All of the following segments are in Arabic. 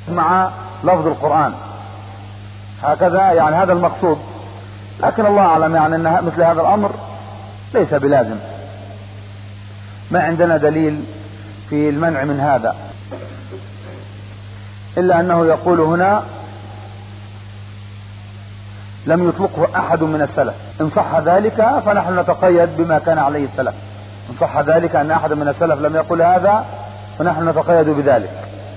مع لفظ القرآن، هكذا يعني هذا المقصود. لكن الله أعلم يعني أن مثل هذا الأمر ليس بلازم، ما عندنا دليل في المنع من هذا، إلا أنه يقول هنا لم يطلقه أحد من السلف. إن صح ذلك فنحن نتقيد بما كان عليه السلف. إن صح ذلك أن أحد من السلف لم يقل هذا فنحن نتقيد بذلك.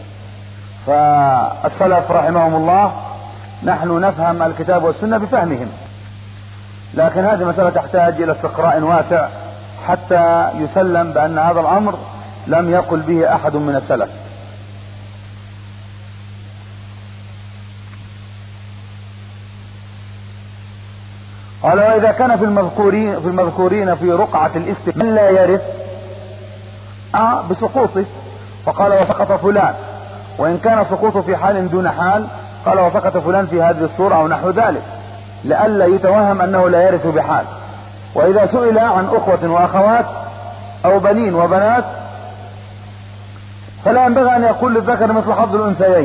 فالسلف رحمهم الله نحن نفهم الكتاب والسنة بفهمهم، لكن هذه مسألة تحتاج إلى استقراء واسع حتى يسلم بأن هذا الأمر لم يقل به أحد من السلف. قال وإذا كان في المذكورين في رقعة الاستقراء من لا يرث بسقوطه، فقال وسقط فلان، وإن كان سقوطه في حال دون حال قال وسقط فلان في هذه الصورة أو نحو ذلك، لئلا يتوهم أنه لا يرث بحال. وإذا سئل عن أخوة وأخوات أو بنين وبنات فلا ينبغي أن يقول للذكر مثل حظ الأنثيين.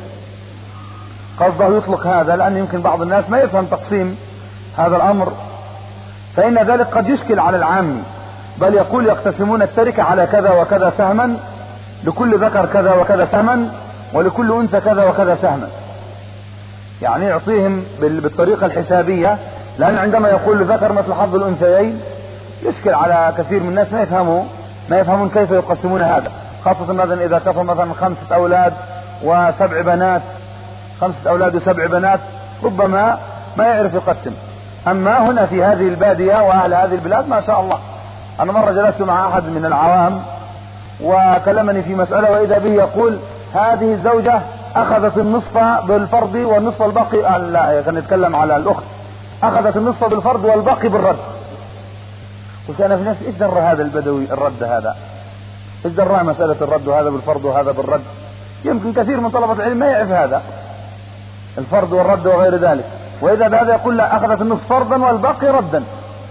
قصده يطلق هذا لأن يمكن بعض الناس ما يفهم تقسيم هذا الأمر، فإن ذلك قد يشكل على العام، بل يقول يقتسمون التركة على كذا وكذا سهما، لكل ذكر كذا وكذا سهما، ولكل أنثى كذا وكذا سهما، يعني يعطيهم بالطريقة الحسابية، لأن عندما يقول لذكر مثل حظ الأنثيين يشكل على كثير من الناس ما يفهمون كيف يقسمون هذا، خاصة مثلا إذا كفوا مثلا 5 أولاد و7 بنات، 5 أولاد و7 بنات ربما ما يعرف يقسم. أما هنا في هذه البادية وأهل هذه البلاد ما شاء الله. أنا مرة جلست مع أحد من العوام وكلمني في مسألة وإذا به يقول هذه الزوجة أخذت النصف بالفرض والنصف الباقي، لا كان يتكلم على الأخت، أخذت النصف بالفرض والباقي بالرد. قلت أنا في نفسي إيش درى هذا البدوي الرد هذا؟ إيش درى مسألة الرد وهذا بالفرض وهذا بالرد؟ يمكن كثير من طلبة العلم ما يعرف هذا الفرض والرد وغير ذلك، وإذا بهذا يقول لا أخذت النصف فرضا والباقي ردا.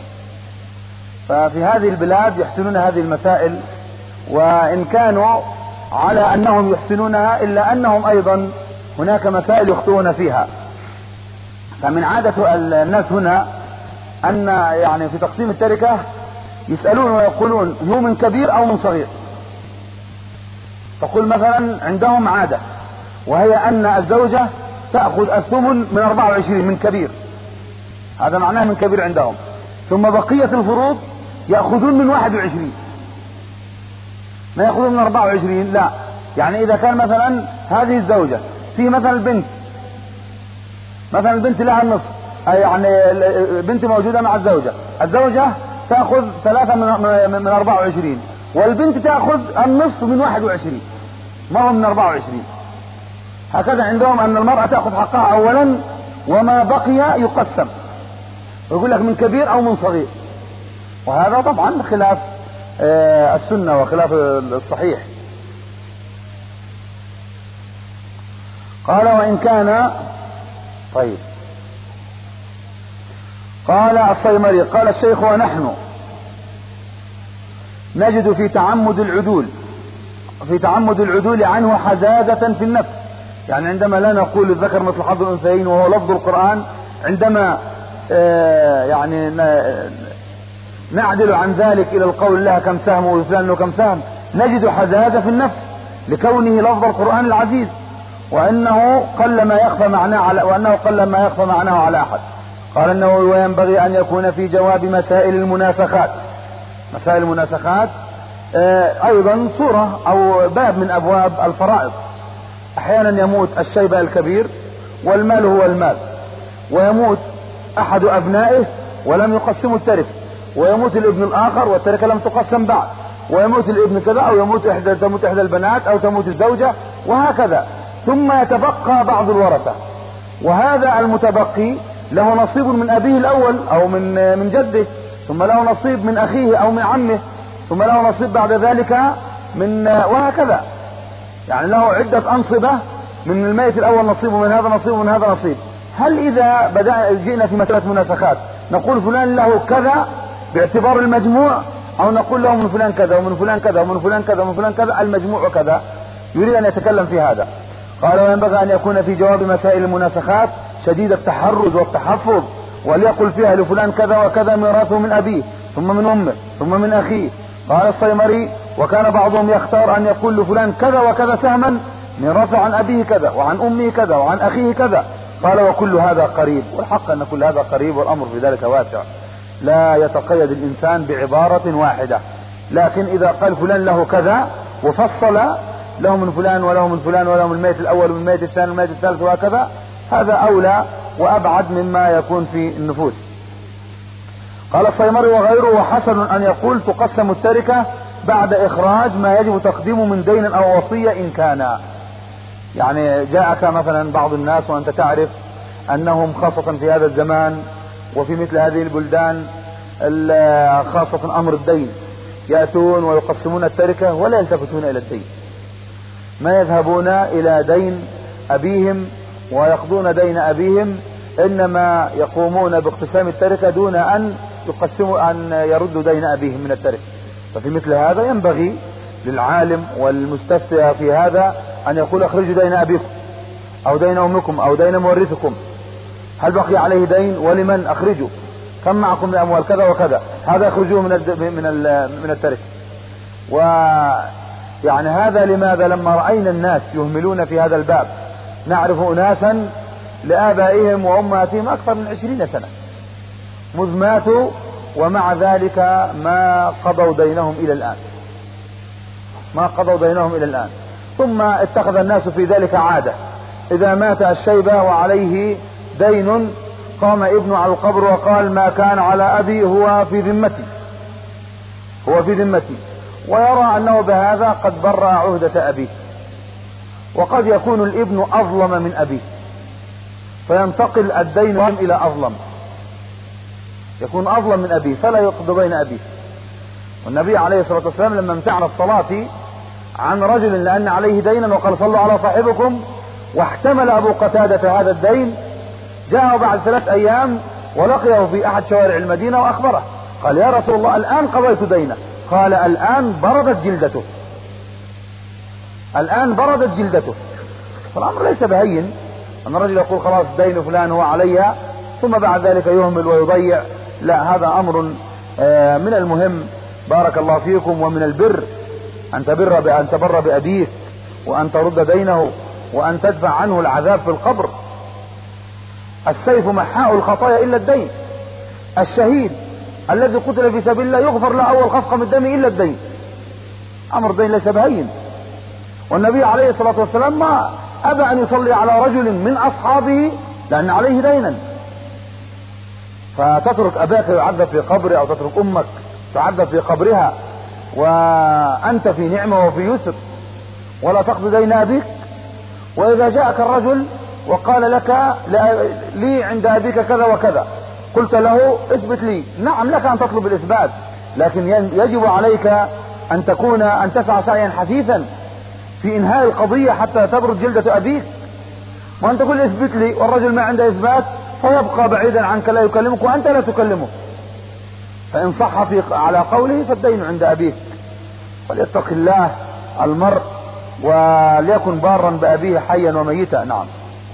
ففي هذه البلاد يحسنون هذه المسائل، وإن كانوا على أنهم يحسنونها إلا أنهم أيضا هناك مسائل يخطئون فيها. فمن عادة الناس هنا أن يعني في تقسيم التركة يسألون ويقولون هو من كبير أو من صغير. تقول مثلا عندهم عادة وهي أن الزوجة تأخذ الثمن من 24 من كبير، هذا معناه من كبير عندهم، ثم بقية الفروض يأخذون من 21، ما يأخذون من 24. لا، يعني إذا كان مثلا هذه الزوجة في مثلا البنت، مثلا البنت لها النصف، يعني البنت موجودة مع الزوجة تأخذ 3 من 24، والبنت تأخذ النصف من 21، ما هو من 24. هكذا عندهم أن المرأة تأخذ حقها أولا وما بقي يقسم، ويقول لك من كبير أو من صغير، وهذا طبعا خلاف السنة وخلاف الصحيح. قال وإن كان طيب. قال الصيمري قال الشيخ ونحن نجد في تعمد العدول عنه حزازة في النفس، يعني عندما لا نقول الذكر مثل حظ الأنثيين وهو لفظ القرآن، عندما يعني نعدل عن ذلك إلى القول لها كم سهم وفلان له كم سهم، نجد حزازة في النفس لكونه لفظ القرآن العزيز، وأنه قل ما يخفى معناه على أحد. قال النووي وينبغي أن يكون في جواب مسائل المناسخات أيضا صورة أو باب من أبواب الفرائض. أحيانا يموت الشيبة الكبير والمال هو المال، ويموت أحد أبنائه ولم يقسموا التركة، ويموت الابن الآخر والتركة لم تقسم بعد، ويموت الابن كذا، أو تموت إحدى البنات، أو تموت الزوجة، وهكذا، ثم يتبقى بعض الورثة، وهذا المتبقي له نصيب من أبيه الأول أو من جده، ثم له نصيب من أخيه أو من عمه، ثم له نصيب بعد ذلك وهكذا، يعني له عدة أنصبة، من الميت الأول نصيب من هذا نصيب ومن هذا نصيب. هل إذا جئنا في مسألة مناسخات نقول فلان له كذا باعتبار المجموع، أو نقول له من فلان كذا ومن فلان كذا ومن فلان كذا ومن فلان كذا المجموع كذا؟ يريد أن يتكلم في هذا. قال وينبغي أن يكون في جواب مسائل المناسخات شديد التحرز والتحفظ، وليقل فيها لفلان كذا وكذا ميراثه من أبيه ثم من أمه ثم من أخيه. قال الصيمري وكان بعضهم يختار أن يقول لفلان كذا وكذا سهما ميراثه عن أبيه كذا وعن أمه كذا وعن أخيه كذا. قال وكل هذا قريب، والحق أن كل هذا قريب والأمر في ذلك واسع، لا يتقيد الإنسان بعبارة واحدة. لكن إذا قال فلان له كذا وفصل له من فلان وله من فلان وله من الميت الأول ومن الميت الثاني والميت الثالث وهكذا، هذا أولى وأبعد مما يكون في النفوس. قال الصيمري وغيره وحسن أن يقول تقسم التركة بعد إخراج ما يجب تقديمه من دين أو وصية إن كان. يعني جاءك مثلا بعض الناس وأنت تعرف أنهم خاصة في هذا الزمان وفي مثل هذه البلدان خاصة أمر الدين، يأتون ويقسمون التركة ولا يلتفتون إلى الدين، ما يذهبون إلى دين أبيهم ويقضون دين أبيهم، إنما يقومون باقتسام التركة دون أن يقسموا أن يردوا دين أبيهم من التركة. ففي مثل هذا ينبغي للعالم والمستفتي في هذا أن يقول اخرجوا دين أبيكم أو دين أمكم أو دين مورثكم، هل بقي عليه دين ولمن؟ اخرجوا، كم معكم من أموال كذا وكذا، هذا اخرجوه من التركة. ويعني هذا لماذا؟ لما رأينا الناس يهملون في هذا الباب. نعرف أناسا لآبائهم وأمهاتهم أكثر من 20 سنة مذ ماتوا ومع ذلك ما قضوا دينهم إلى الآن، ثم اتخذ الناس في ذلك عادة، إذا مات الشيبة وعليه دين قام ابنه على القبر وقال ما كان على أبي هو في ذمتي، ويرى أنه بهذا قد برأ عهدة أبيه. وقد يكون الابن أظلم من أبيه فينتقل الدين إلى أظلم، يكون أظلم من أبيه فلا يقضي بين أبيه. والنبي عليه الصلاة والسلام لما امتعن الصلاة عن رجل لأن عليه دينا وقال صلوا على صاحبكم، واحتمل أبو قتادة هذا الدين، جاءه بعد 3 أيام ولقيه في أحد شوارع المدينة وأخبره، قال يا رسول الله الآن قضيت دينه. قال الآن بردت جلدته. فالأمر ليس بهين أن الرجل يقول خلاص دين فلان هو عليها ثم بعد ذلك يهمل ويضيع، لا، هذا أمر من المهم بارك الله فيكم ومن البر أن تبر بأبيك وأن ترد دينه وأن تدفع عنه العذاب في القبر. السيف محاء الخطايا إلا الدين. الشهيد الذي قتل في سبيل الله يغفر له أول خفقة من الدم إلا الدين. أمر الدين ليس بهين. والنبي عليه الصلاة والسلام ما أبى أن يصلي على رجل من أصحابه لأن عليه دينا، فتترك أباك يعذب في قبره أو تترك أمك تعذب في قبرها وأنت في نعمة وفي يسر ولا تقضي دين أبيك. وإذا جاءك الرجل وقال لك لي عند أبيك كذا وكذا، قلت له اثبت لي، نعم لك أن تطلب الإثبات، لكن يجب عليك أن تسعى سعيا حثيثا في إنهاء القضية حتى تبرد جلدة أبيك. وأنت تقول اثبت لي والرجل ما عنده إثبات فيبقى بعيدا عنك لا يكلمك وأنت لا تكلمه، فإن صح على قوله فالدين عند أبيك. فليتق الله المرء وليكن بارا بأبيه حيا وميتا. نعم.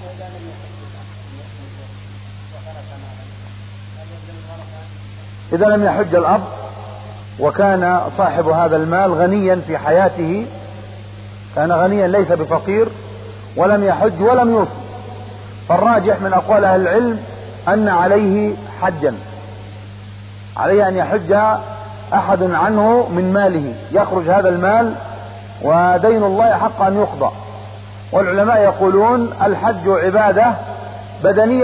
إذا لم يحج الأب وكان صاحب هذا المال غنيا في حياته، كان غنيا ليس بفقير ولم يحج ولم يوصي، فالراجح من أقوال أهل العلم أن عليه حجا، عليه أن يحج أحد عنه من ماله، يخرج هذا المال ودين الله حق أن يقضى. والعلماء يقولون الحج عبادة بدنية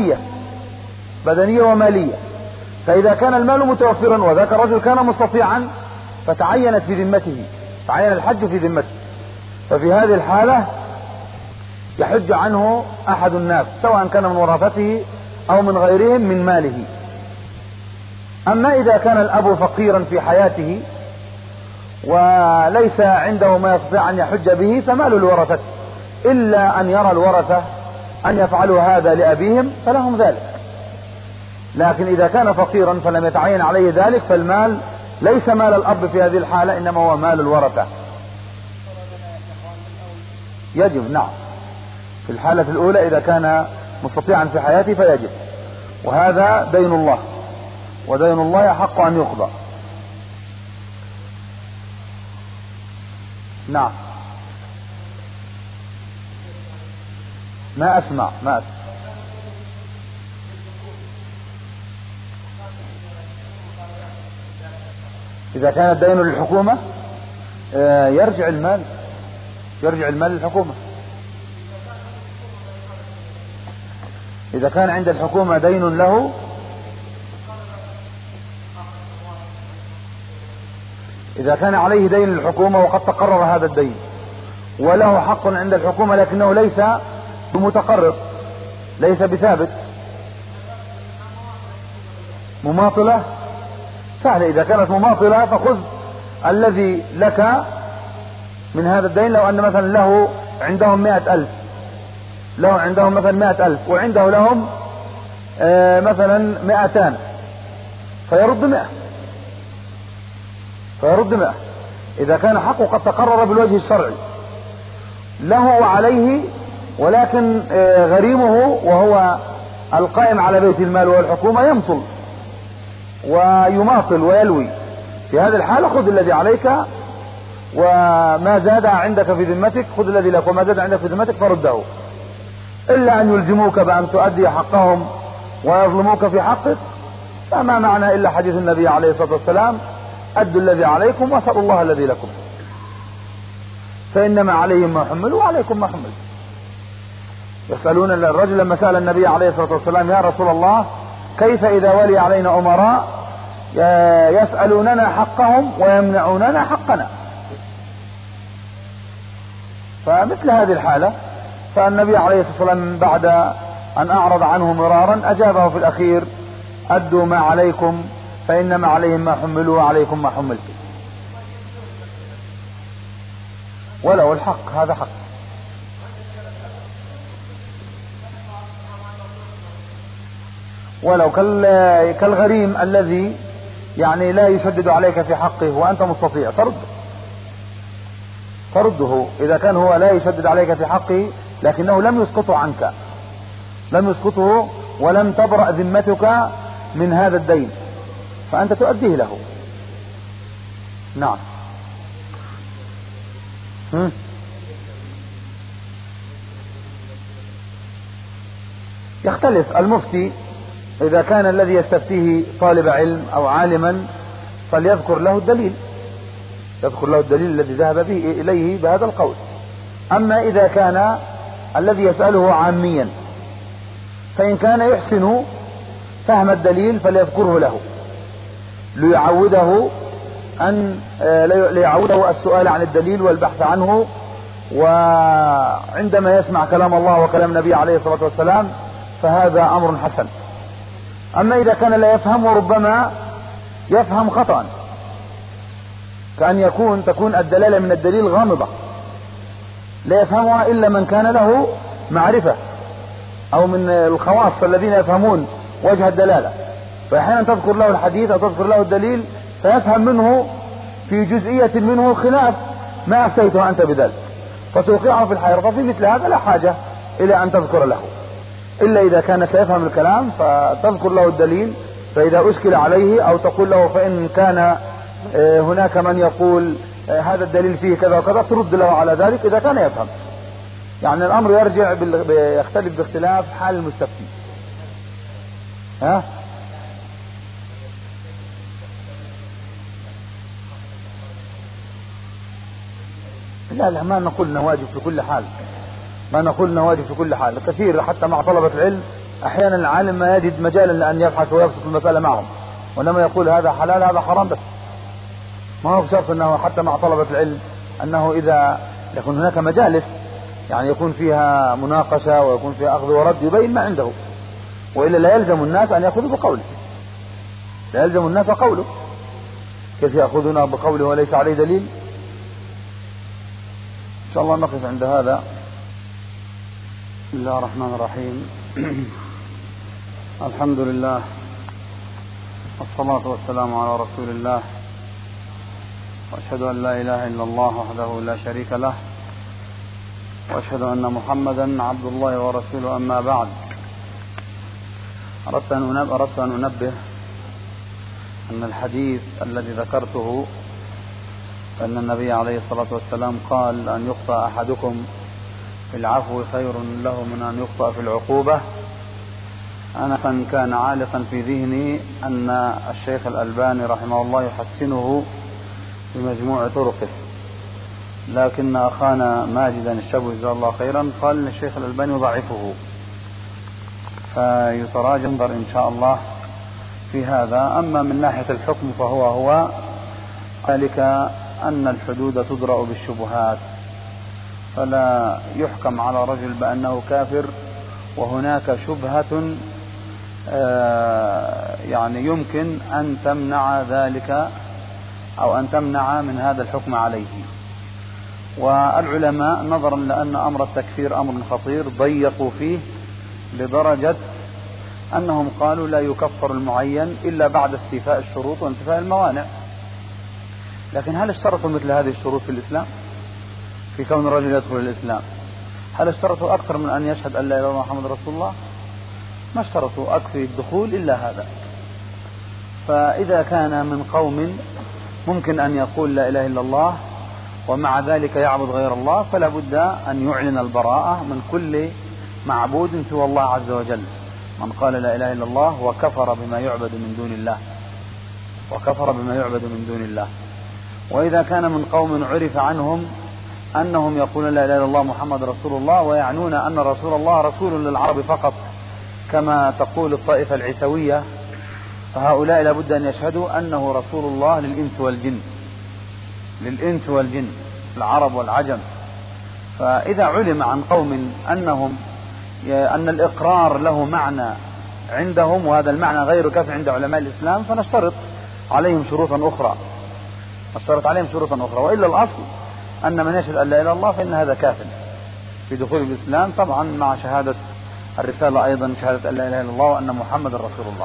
ومالية، فإذا كان المال متوفرا وذاك الرجل كان مستطيعا فتعين الحج في ذمته، ففي هذه الحالة يحج عنه أحد الناس سواء كان من ورثته أو من غيرهم من ماله. أما إذا كان الأب فقيرا في حياته وليس عنده ما يستطيع أن يحج به فمال الورثة، إلا أن يرى الورثة أن يفعلوا هذا لأبيهم فلهم ذلك. لكن إذا كان فقيرا فلم يتعين عليه ذلك فالمال ليس مال الأب في هذه الحالة، إنما هو مال الورثة. يجب، نعم، في الحالة الأولى إذا كان مستطيعا في حياته فيجب، وهذا دين الله، ودين الله حق أن يقضى. نعم. ما أسمع. إذا كان الدين للحكومة يرجع المال للحكومة. إذا كان عند الحكومة دين له، إذا كان عليه دين للحكومة وقد تقرر هذا الدين وله حق عند الحكومة لكنه ليس بمتقرر، ليس بثابت، مماطلة سهلة. إذا كانت مماطلة فخذ الذي لك من هذا الدين. لو أن مثلا له عندهم 100,000، مثلا 100,000 وعنده لهم مثلا 200، فيرد 100. إذا كان حقه قد تقرر بالوجه الشرعي له وعليه، ولكن غريمه وهو القائم على بيت المال والحكومة يمطل ويماطل ويلوي، في هذه الحالة خذ الذي عليك، وما زاد عندك في ذمتك خذ الذي لك، وما زاد عندك في ذمتك فرده، إلا أن يلزموك بأن تؤدي حقهم ويظلموك في حقك، فما معنى إلا حديث النبي عليه الصلاة والسلام: أدوا الذي عليكم واسألوا الله الذي لكم، فإنما عليهم ما حملوا وعليكم ما حملوا. يسألون الرجل لما سأل النبي عليه الصلاة والسلام: يا رسول الله، كيف إذا ولي علينا أمراء يسألوننا حقهم ويمنعوننا حقنا؟ فمثل هذه الحالة، فالنبي عليه الصلاة والسلام بعد أن أعرض عنه مرارا أجابه في الأخير: أدوا ما عليكم فإنما عليهم ما حملوا وعليكم ما حملتم. ولو الحق، هذا حق. ولو كالغريم الذي يعني لا يشدد عليك في حقه وأنت مستطيع ترده. إذا كان هو لا يشدد عليك في حقه لكنه لم يسقطه عنك، ولم تبرأ ذمتك من هذا الدين، فأنت تؤديه له. نعم. يختلف المفتي، إذا كان الذي يستفتيه طالب علم أو عالما فليذكر له الدليل، الذي ذهب به إليه بهذا القول. أما إذا كان الذي يسأله عاميا فإن كان يحسن فهم الدليل فليذكره له ليعوده السؤال عن الدليل والبحث عنه، وعندما يسمع كلام الله وكلام النبي عليه الصلاة والسلام فهذا أمر حسن. أما إذا كان لا يفهم وربما يفهم خطأ، كأن تكون الدلالة من الدليل غامضة لا يفهمها إلا من كان له معرفة، أو من الخواص الذين يفهمون وجه الدلالة، فأحيانا تذكر له الحديث أو تذكر له الدليل فيفهم منه في جزئية منه خلاف ما أفتيته أنت بذلك، فتوقعه في الحيرة. ففي مثل هذا لا حاجة إلى أن تذكر له، إلا إذا كان سيفهم الكلام فتذكر له الدليل، فإذا أشكل عليه أو تقول له فإن كان هناك من يقول هذا الدليل فيه كذا وكذا ترد له على ذلك إذا كان يفهم. يعني الأمر يختلف باختلاف حال المستفتي. لا ما نقول انه واجب في كل حال، كثير حتى مع طلبة العلم احيانا العالم ما يجد مجالا لان يبحث ويبسط المسألة معهم، وانما يقول هذا حلال هذا حرام بس. ما هو شرط انه حتى مع طلبة العلم انه اذا يكون هناك مجالس يعني يكون فيها مناقشة ويكون فيها اخذ ورد يبين ما عنده، وإلا لا يلزم الناس ان يأخذوا بقوله، لا يلزم الناس قوله، كيف يأخذون بقوله وليس عليه دليل؟ إن شاء الله نقف عند هذا. بسم الله الرحمن الرحيم. الحمد لله والصلاة والسلام على رسول الله، وأشهد أن لا إله إلا الله وحده لا شريك له، وأشهد أن محمدا عبد الله ورسوله. أما بعد، أردت أن أنبه أن الحديث الذي ذكرته أن النبي عليه الصلاة والسلام قال أن يخطأ أحدكم في العفو خير له من أن يخطأ في العقوبة، أنا كان عالقا في ذهني أن الشيخ الألباني رحمه الله يحسنه بمجموع طرقه، لكن أخانا ماجدا الشبوي جزاه الله خيرا قال أن الشيخ الألباني يضعفه، فيتراجع ينظر إن شاء الله في هذا. أما من ناحية الحكم فهو ذلك أن الحدود تدرأ بالشبهات، فلا يحكم على رجل بأنه كافر وهناك شبهة يعني يمكن أن تمنع ذلك أو أن تمنع من هذا الحكم عليه. والعلماء نظرا لأن أمر التكفير أمر خطير ضيقوا فيه لدرجة أنهم قالوا لا يكفر المعين إلا بعد استيفاء الشروط وانتفاء الموانع. لكن هل اشترطوا مثل هذه الشروط في الإسلام في كون الرجل يدخل الإسلام؟ هل اشترطوا أكثر من أن يشهد أن لا إله إلا الله محمد رسول الله؟ ما اشترطوا أكثر الدخول إلا هذا. فإذا كان من قوم ممكن أن يقول لا إله إلا الله ومع ذلك يعبد غير الله، فلا بد أن يعلن البراءة من كل معبود سوى الله عز وجل. من قال لا إله إلا الله وكفر بما يعبد من دون الله. وإذا كان من قوم عرف عنهم أنهم يقولون لا إله إلا الله محمد رسول الله ويعنون أن رسول الله رسول للعرب فقط كما تقول الطائفة العيسوية، فهؤلاء لابد أن يشهدوا أنه رسول الله للإنس والجن العرب والعجم. فإذا علم عن قوم أن الإقرار له معنى عندهم وهذا المعنى غير كافٍ عند علماء الإسلام، فنشترط عليهم شروطا أخرى. وإلا الأصل أن من يشهد أن لا إله إلا الله فإن هذا كافٍ في دخول الإسلام، طبعا مع شهادة الرسالة أيضا شهادة أن لا إله إلا الله وأن محمد رسول الله.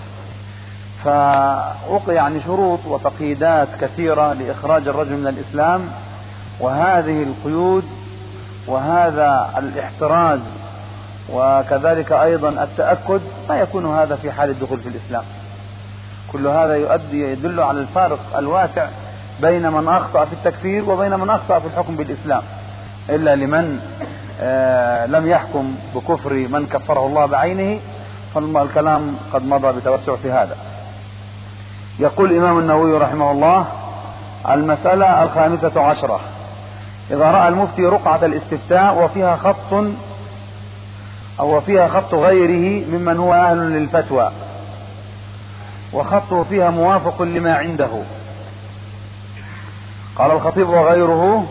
فوقع شروط وتقييدات كثيرة لإخراج الرجل من الإسلام، وهذه القيود وهذا الاحتراز وكذلك أيضا التأكد ما يكون هذا في حال الدخول في الإسلام. كل هذا يدل على الفارق الواسع بين من أخطأ في التكفير وبين من أخطأ في الحكم بالإسلام، إلا لمن لم يحكم بكفر من كفره الله بعينه، فالكلام قد مضى بتوسع في هذا. يقول الإمام النووي رحمه الله: المسألة 15، إذا رأى المفتي رقعة الاستفتاء وفيها خط غيره ممن هو أهل للفتوى وخطه فيها موافق لما عنده. قال الخطيب: وغيره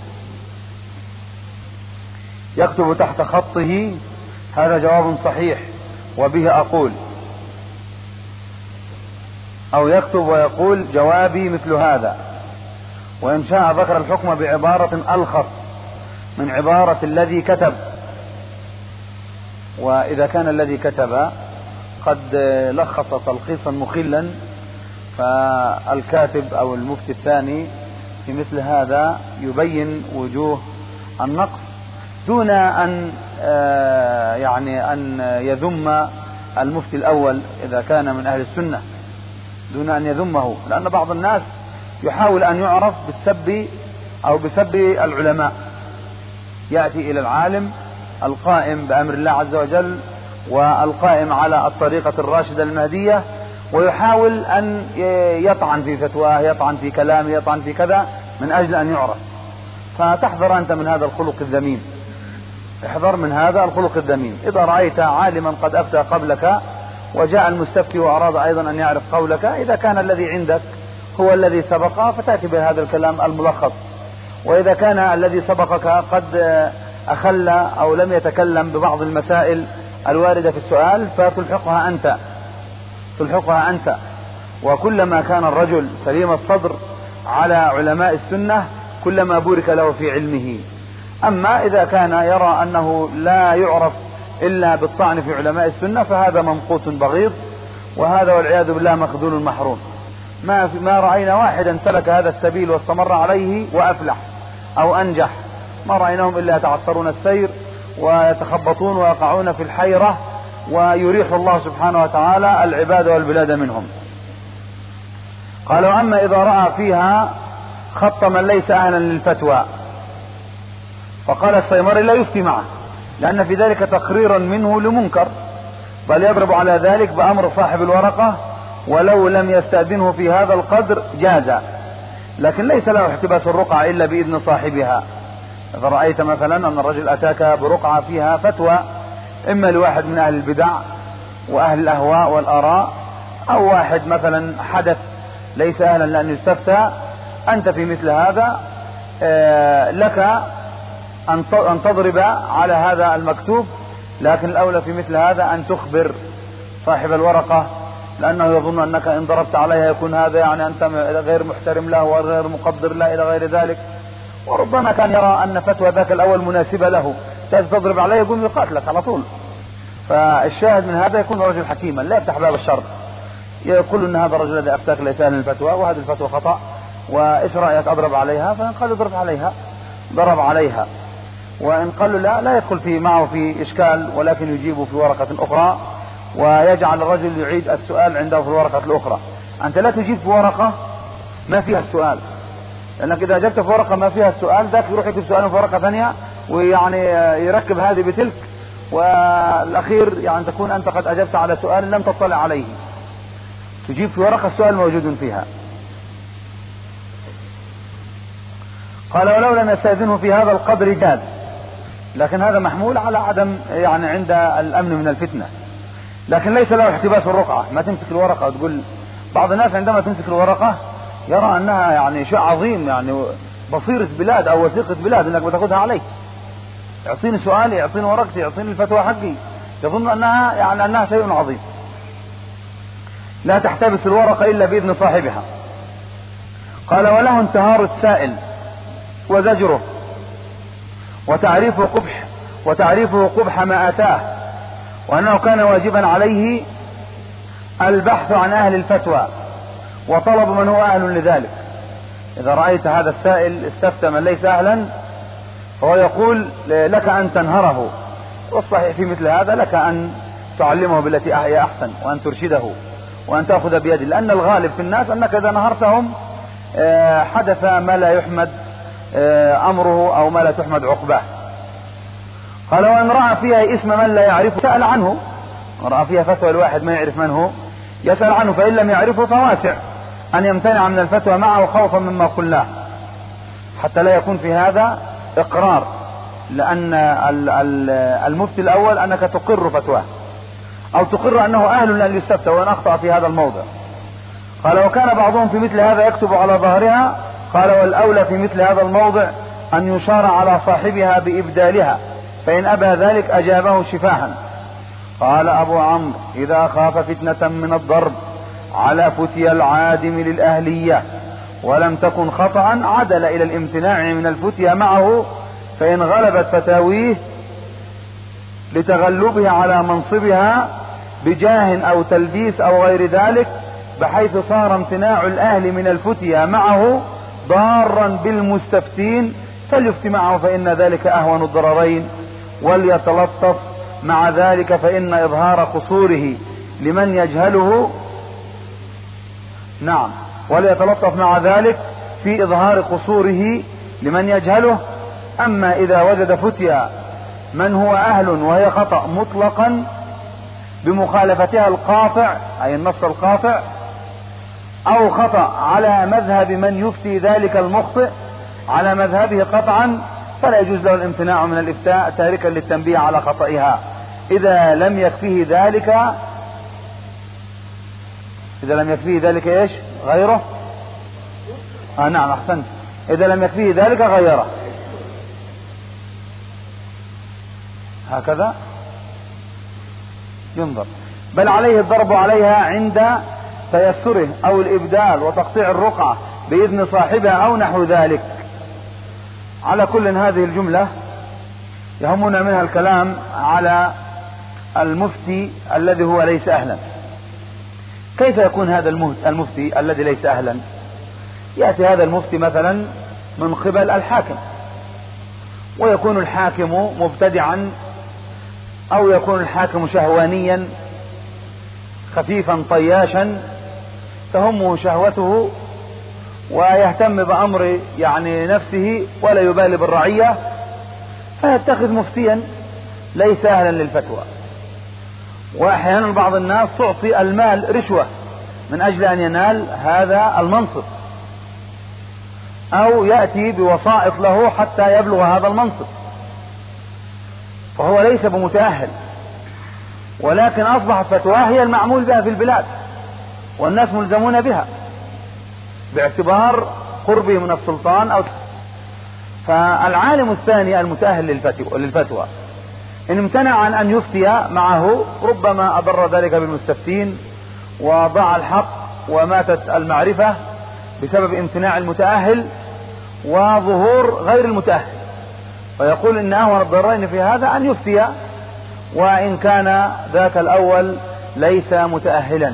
يكتب تحت خطه هذا جواب صحيح وبه أقول، أو يكتب ويقول جوابي مثل هذا، وإن شاء ذكر الحكم بعبارة ألخص من عبارة الذي كتب. وإذا كان الذي كتب قد لخص تلخيصا مخلا، فالكاتب أو المفتي الثاني في مثل هذا يبين وجوه النقص دون أن أن يذم المفتي الأول إذا كان من أهل السنة، دون أن يذمه، لأن بعض الناس يحاول أن يعرف بسب العلماء. يأتي إلى العالم القائم بأمر الله عز وجل والقائم على الطريقة الراشدة المهدية ويحاول أن يطعن في فتواه، يطعن في كلامه، يطعن في كذا من أجل أن يعرف. فتحذر أنت من هذا الخلق الذميم، احذر من هذا الخلق الذميم. إذا رأيت عالما قد أفتى قبلك وجاء المستفتي وأراد أيضا أن يعرف قولك، إذا كان الذي عندك هو الذي سبق فتأتي بهذا الكلام الملخص، وإذا كان الذي سبقك قد أخل أو لم يتكلم ببعض المسائل الواردة في السؤال فتلحقها أنت. وكلما كان الرجل سليم الصدر على علماء السنة كلما بورك له في علمه. أما إذا كان يرى أنه لا يعرف إلا بالطعن في علماء السنة فهذا ممقوت بغيض، وهذا والعياذ بالله مخذول محروم. ما رأينا واحدا سلك هذا السبيل واستمر عليه وأفلح أو أنجح ما رأيناهم إلا يتعثرون السير ويتخبطون ويقعون في الحيرة، ويريح الله سبحانه وتعالى العباد والبلاد منهم. قالوا أما إذا رأى فيها خط من ليس أهلا للفتوى، فقال السيمري لا يفتي معه، لأن في ذلك تقريرا منه لمنكر، بل يضرب على ذلك بأمر صاحب الورقة، ولو لم يستأذنه في هذا القدر جاز، لكن ليس له احتباس الرقعة إلا بإذن صاحبها. إذا رأيت مثلا أن الرجل أتاك برقعة فيها فتوى إما لواحد من أهل البدع وأهل الأهواء والآراء، أو واحد مثلا حدث ليس أهلا لأن يستفتى، أنت في مثل هذا لك أن تضرب على هذا المكتوب، لكن الأولى في مثل هذا أن تخبر صاحب الورقة، لأنه يظن أنك إن ضربت عليها يكون هذا يعني أنت غير محترم له وغير مقدر له إلى غير ذلك، وربما كان يرى أن فتوى ذاك الأول مناسبة له، تضرب عليه يقوم يقاتلك على طول. فالشاهد من هذا يكون رجل حكيما لا يفتح باب الشر، يقول أن هذا الرجل الذي أفتاك ليس أهل الفتوى، وهذه الفتوى خطأ، وإيش رأيك أضرب عليها؟ فإن قال اضرب عليها ضرب عليها، وإن قال لا يدخل فيه معه في إشكال، ولكن يجيبه في ورقة أخرى، ويجعل الرجل يعيد السؤال عنده في الورقة الأخرى. أنت لا تجيب في ورقة ما فيها السؤال، لأنك إذا جبت في ورقة ما فيها السؤال ذاك يروح يكتب سؤال في ورقة ثانية، ويعني يركب هذه بتلك، والأخير يعني تكون أنت قد أجبت على سؤال لم تطلع عليه. تجيب في ورقة السؤال موجود فيها. قال ولو لم يستأذنه في هذا القدر جاز، لكن هذا محمول على عدم يعني عند الأمن من الفتنة، لكن ليس له احتباس الرقعة. ما تمسك الورقة وتقول، بعض الناس عندما تمسك الورقة يرى أنها يعني شيء عظيم، يعني بصيرة بلاد أو وثيقة بلاد أنك بتاخذها عليه، يعطيني سؤالي، يعطيني ورقتي، يعطيني الفتوى حقي، يظن أنها يعني أنها شيء عظيم. لا تحتبس الورقة إلا بإذن صاحبها. قال وله انتهار السائل وزجره وتعريفه قبح ما أتاه، وأنه كان واجبا عليه البحث عن أهل الفتوى وطلب من هو أهل لذلك. إذا رأيت هذا السائل استفتى من ليس أهلا، فهو يقول لك أن تنهره، والصحيح في مثل هذا لك أن تعلمه بالتي هي أحسن، وأن ترشده، وأن تأخذ بيده، لأن الغالب في الناس أنك إذا نهرتهم حدث ما لا يحمد أمره أو ما لا تحمد عقباه. قال وإن رأى فيها اسم من لا يعرفه سأل عنه، رأى فيها فتوى الواحد ما يعرف من هو يسأل عنه، فإن لم يعرفه فواسع أن يمتنع من الفتوى معه خوفا مما قلناه، حتى لا يكون في هذا إقرار، لأن المفتي الأول أنك تقر فتواه أو تقر أنه أهل لأن يستفتى وأن أخطأ في هذا الموضع. قال وكان بعضهم في مثل هذا يكتب على ظهرها، قال والأولى في مثل هذا الموضع أن يشار على صاحبها بإبدالها، فإن أبى ذلك أجابه شفاها. قال أبو عمرو إذا خاف فتنة من الضرب على فتي العادم للأهلية ولم تكن خطأ عدل إلى الامتناع من الفتية معه، فإن غلبت فتاويه لتغلبها على منصبها بجاه أو تلبيس أو غير ذلك، بحيث صار امتناع الأهل من الفتية معه ضارا بالمستفتين، فليفت معه فإن ذلك أهون الضررين، وليتلطف مع ذلك فإن إظهار قصوره لمن يجهله وليتلطف مع ذلك في إظهار قصوره لمن يجهله. أما إذا وجد فتيا من هو أهل وهي خطأ مطلقا بمخالفتها القاطع أي النص القاطع، أو خطأ على مذهب من يفتي ذلك المخطئ على مذهبه قطعا، فلا يجوز له الامتناع من الإفتاء تاركا للتنبيه على خطئها إذا لم يكفيه ذلك إيش غيره. نعم أحسنت، إذا لم يكفيه ذلك غيره، هكذا ينظر. بل عليه الضرب عليها عند تيسره أو الإبدال وتقطيع الرقعة بإذن صاحبها أو نحو ذلك. على كل هذه الجملة يهمنا منها الكلام على المفتي الذي هو ليس أهلا. كيف يكون هذا المفتي الذي ليس أهلا؟ يأتي هذا المفتي مثلا من قبل الحاكم، ويكون الحاكم مبتدعا، أو يكون الحاكم شهوانيا خفيفا طياشا تهمه شهوته ويهتم بأمر نفسه ولا يبالي بالرعية، فيتخذ مفتيا ليس أهلا للفتوى. وأحيانا بعض الناس تعطي المال رشوة من أجل أن ينال هذا المنصب، أو يأتي بوسائط له حتى يبلغ هذا المنصب، فهو ليس بمتأهل، ولكن أصبحت فتواه هي المعمول بها في البلاد والناس ملزمون بها باعتبار قربه من السلطان. فالعالم الثاني المتأهل للفتوى إن امتنع عن أن يفتي معه ربما أضر ذلك بالمستفتين وضاع الحق وماتت المعرفة بسبب امتناع المتأهل وظهور غير المتأهل، فيقول إن أهون الضررين في هذا أن يفتي وإن كان ذاك الأول ليس متأهلا،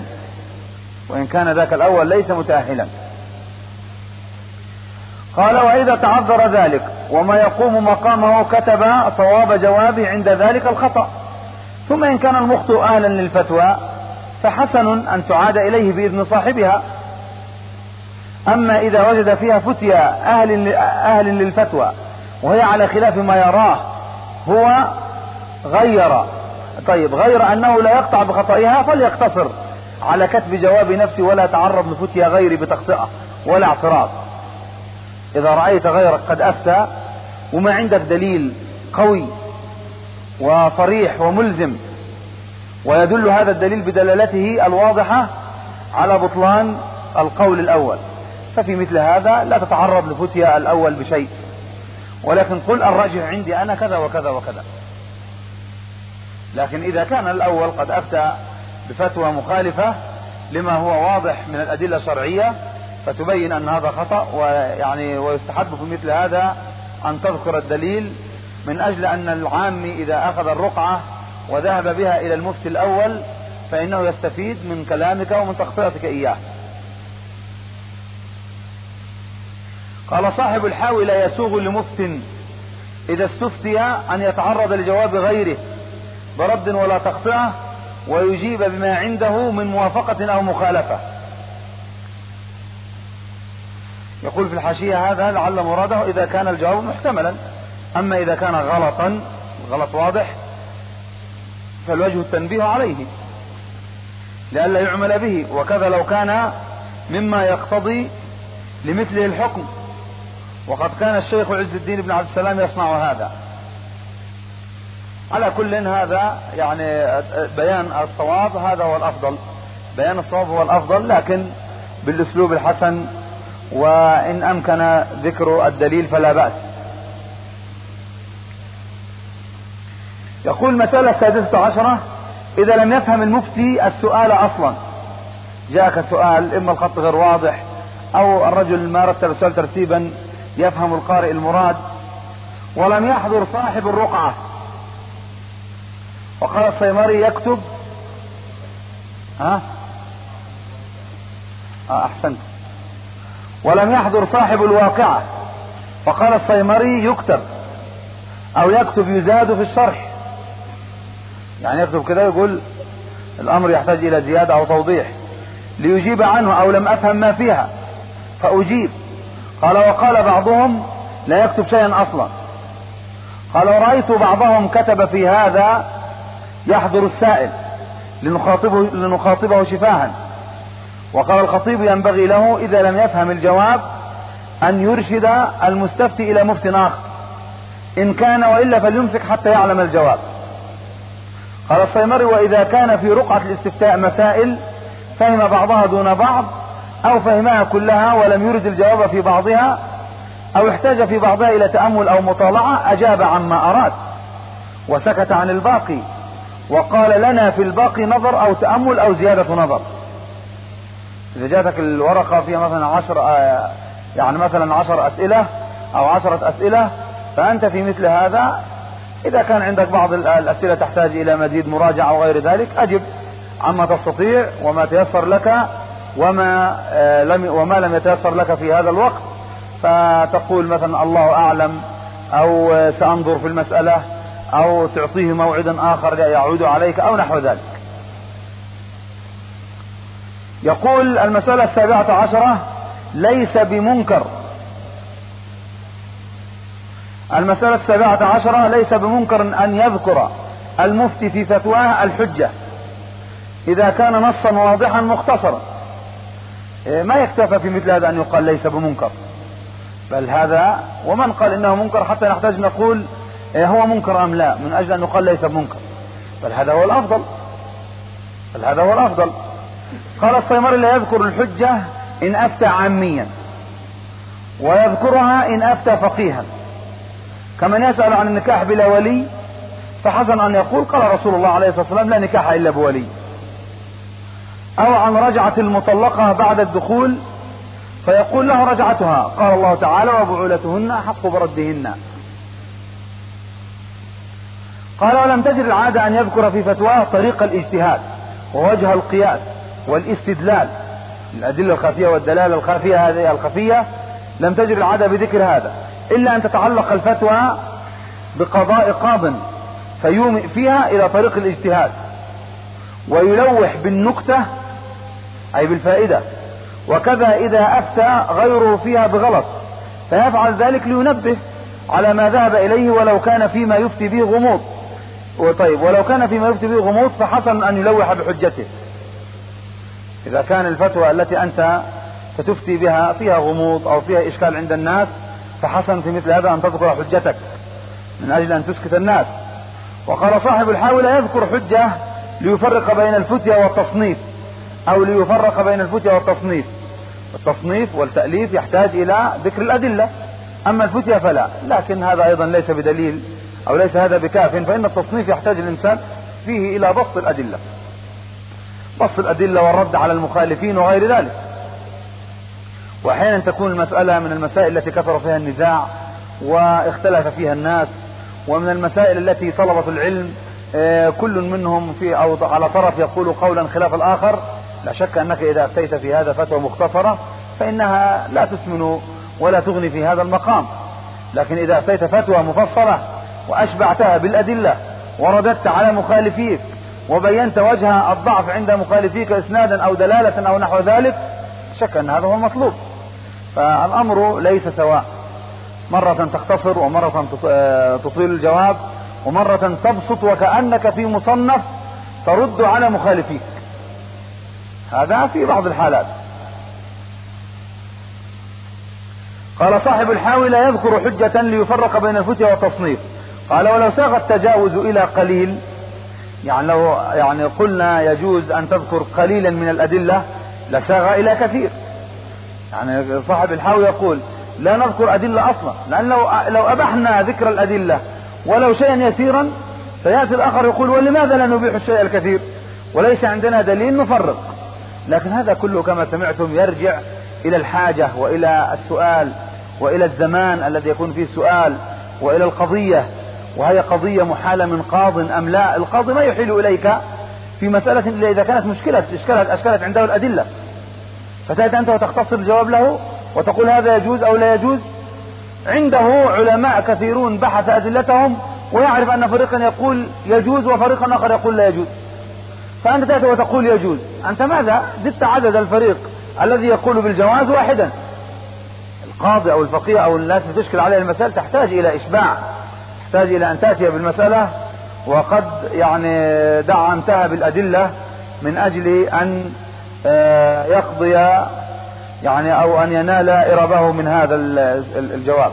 قال: وإذا تعذر ذلك وما يقوم مقامه كتب صواب جوابه عند ذلك الخطأ. ثم إن كان المخطئ أهلا للفتوى فحسن أن تعاد إليه بإذن صاحبها. أما إذا وجد فيها فتيا أهل للفتوى وهي على خلاف ما يراه هو غير أنه لا يقطع بخطئها، فليقتصر على كتب جواب نفسه ولا تعرض لفتيا غيري بتخطئة ولا اعتراض. إذا رأيت غيرك قد أفتى وما عندك دليل قوي وصريح وملزم ويدل هذا الدليل بدلالته الواضحة على بطلان القول الأول، ففي مثل هذا لا تتعرض لفتيا الأول بشيء، ولكن قل الراجح عندي أنا كذا وكذا وكذا. لكن إذا كان الأول قد أفتى بفتوى مخالفة لما هو واضح من الأدلة الشرعية فتبين أن هذا خطأ، ويستحب في مثل هذا أن تذكر الدليل من أجل أن العام إذا أخذ الرقعة وذهب بها إلى المفتي الأول فإنه يستفيد من كلامك ومن تخطئتك إياه. قال: صاحب الحاوي لا يسوغ لمفت إذا استفتي أن يتعرض لجواب غيره برد ولا تخطئة ويجيب بما عنده من موافقة أو مخالفة. يقول في الحاشية: هذا لعل مراده إذا كان الجواب محتملا، أما إذا كان غلط واضح فالوجه التنبيه عليه لئلا يعمل به، وكذا لو كان مما يقتضي لمثله الحكم، وقد كان الشيخ عز الدين بن عبد السلام يصنع هذا. على كل هذا بيان الصواب هذا هو الأفضل، بيان الصواب هو الأفضل، لكن بالأسلوب الحسن، وإن أمكن ذكر الدليل فلا بأس. يقول: مسألة 16 إذا لم يفهم المفتي السؤال أصلا، جاءك سؤال إما الخط غير واضح أو الرجل ما رتب السؤال ترتيبا يفهم القارئ المراد، ولم يحضر صاحب الرقعة، وقال الصيمري يكتب أحسنت، ولم يحضر صاحب الواقعة، فقال الصيمري يكتب أو يكتب يزاد في الشرح، يكتب كده يقول الأمر يحتاج إلى زيادة أو توضيح ليجيب عنه، أو لم أفهم ما فيها فأجيب. قال: وقال بعضهم لا يكتب شيئا أصلا. قال: ورأيت بعضهم كتب في هذا يحضر السائل لنخاطبه شفاها. وقال الخطيب: ينبغي له إذا لم يفهم الجواب أن يرشد المستفتي إلى مفتي آخر إن كان، وإلا فليمسك حتى يعلم الجواب. قال الصيمري: وإذا كان في رقعة الاستفتاء مسائل فهم بعضها دون بعض، أو فهمها كلها ولم يرد الجواب في بعضها، أو احتاج في بعضها إلى تأمل أو مطالعة، أجاب عما أراد وسكت عن الباقي، وقال: لنا في الباقي نظر أو تأمل أو زيادة نظر. إذا جاتك الورقة فيها مثلا 10 أسئلة أو 10 أسئلة، فأنت في مثل هذا إذا كان عندك بعض الأسئلة تحتاج إلى مزيد مراجعة أو غير ذلك أجب عما تستطيع وما تيسر لك، وما لم يتيسر لك في هذا الوقت فتقول مثلا الله أعلم أو سأنظر في المسألة، أو تعطيه موعدا آخر يعود عليك، أو نحو ذلك. يقول المسألة 17 ليس بمنكر. المسألة 17 ليس بمنكر أن يذكر المفتي في فتواه الحجة إذا كان نصا واضحا مختصرا. ما يكتفى في مثل هذا أن يقال ليس بمنكر، بل هذا ومن قال إنه منكر حتى نحتاج نقول هو منكر أم لا، من أجل أن يقال ليس بمنكر، بل هذا هو الأفضل، بل هذا هو الأفضل. قال الصيمري لا يذكر الحجة إن أفتى عاميا، ويذكرها إن أفتى فقيها، كمن يسأل عن النكاح بلا ولي فحسن أن يقول قال رسول الله عليه الصلاة والسلام لا نكاح إلا بولي، أو عن رجعة المطلقة بعد الدخول فيقول له رجعتها قال الله تعالى وبعولتهن أحق بردهن. قال ولم تجر العادة أن يذكر في فتواه طريق الاجتهاد ووجه القياس والاستدلال، الأدلة الخفية والدلالة الخفية هذه الخفية لم تجر العادة بذكر هذا، إلا أن تتعلق الفتوى بقضاء قاض فيومئ فيها إلى طريق الاجتهاد ويلوح بالنكتة أي بالفائدة، وكذا إذا أفتى غيره فيها بغلط فيفعل ذلك لينبه على ما ذهب إليه ولو كان فيما يفتي به غموض. طيب ولو كان فيما يفتي به غموض فحسن أن يلوح بحجته. إذا كان الفتوى التي أنت ستفتي بها فيها غموض أو فيها إشكال عند الناس فحسن في مثل هذا أن تذكر حجتك من أجل أن تسكت الناس. وقال صاحب الحاوي لا يذكر حجة ليفرق بين الفتية والتصنيف، أو ليفرق بين الفتية والتصنيف. التصنيف والتأليف يحتاج إلى ذكر الأدلة، أما الفتية فلا، لكن هذا أيضا ليس بدليل أو ليس هذا بكاف، فإن التصنيف يحتاج الإنسان فيه إلى بسط الأدلة، بسط الأدلة والرد على المخالفين وغير ذلك. وأحيانا تكون المسألة من المسائل التي كثر فيها النزاع واختلف فيها الناس، ومن المسائل التي طلبة العلم كل منهم في أو على طرف يقول قولا خلاف الآخر. لا شك أنك إذا أفتيت في هذا فتوى مختصرة فإنها لا تسمن ولا تغني في هذا المقام، لكن إذا أفتيت فتوى مفصلة وأشبعتها بالأدلة ورددت على مخالفيك وبينت وجه الضعف عند مخالفيك إسنادا أو دلالة أو نحو ذلك، شك أن هذا هو المطلوب. فالأمر ليس سواء، مرة تختصر ومرة تطيل الجواب ومرة تبسط وكأنك في مصنف ترد على مخالفيك، هذا في بعض الحالات. قال صاحب الحاوي لا يذكر حجة ليفرق بين الفتية والتصنيف. قال ولو ساغ التجاوز إلى قليل، يعني لو قلنا يجوز أن تذكر قليلا من الأدلة لساغ إلى كثير. يعني صاحب الحاوي يقول لا نذكر أدلة أصلا، لأن لو أبحنا ذكر الأدلة ولو شيئا يسيرا فيأتي الآخر يقول ولماذا لا نبيح الشيء الكثير وليس عندنا دليل نفرق. لكن هذا كله كما سمعتم يرجع إلى الحاجة وإلى السؤال وإلى الزمان الذي يكون فيه السؤال وإلى القضية، وهي قضية محالة من قاض أم لا. القاضي ما يحيل إليك في مسألة إلا إذا كانت أشكلت عنده الأدلة، فتأتي أنت وتختصر الجواب له وتقول هذا يجوز أو لا يجوز. عنده علماء كثيرون بحث أدلتهم ويعرف أن فريقا يقول يجوز وفريقا آخر يقول لا يجوز، فأنت تأتي وتقول يجوز، أنت ماذا زدت عدد الفريق الذي يقول بالجواز واحدا. القاضي أو الفقيه أو الناس تشكل عليه المسألة تحتاج إلى إشباع، تحتاج إلى أن تأتي بالمسألة وقد دعمتها بالأدلة من أجل أن يقضي أو أن ينال إربه من هذا الجواب.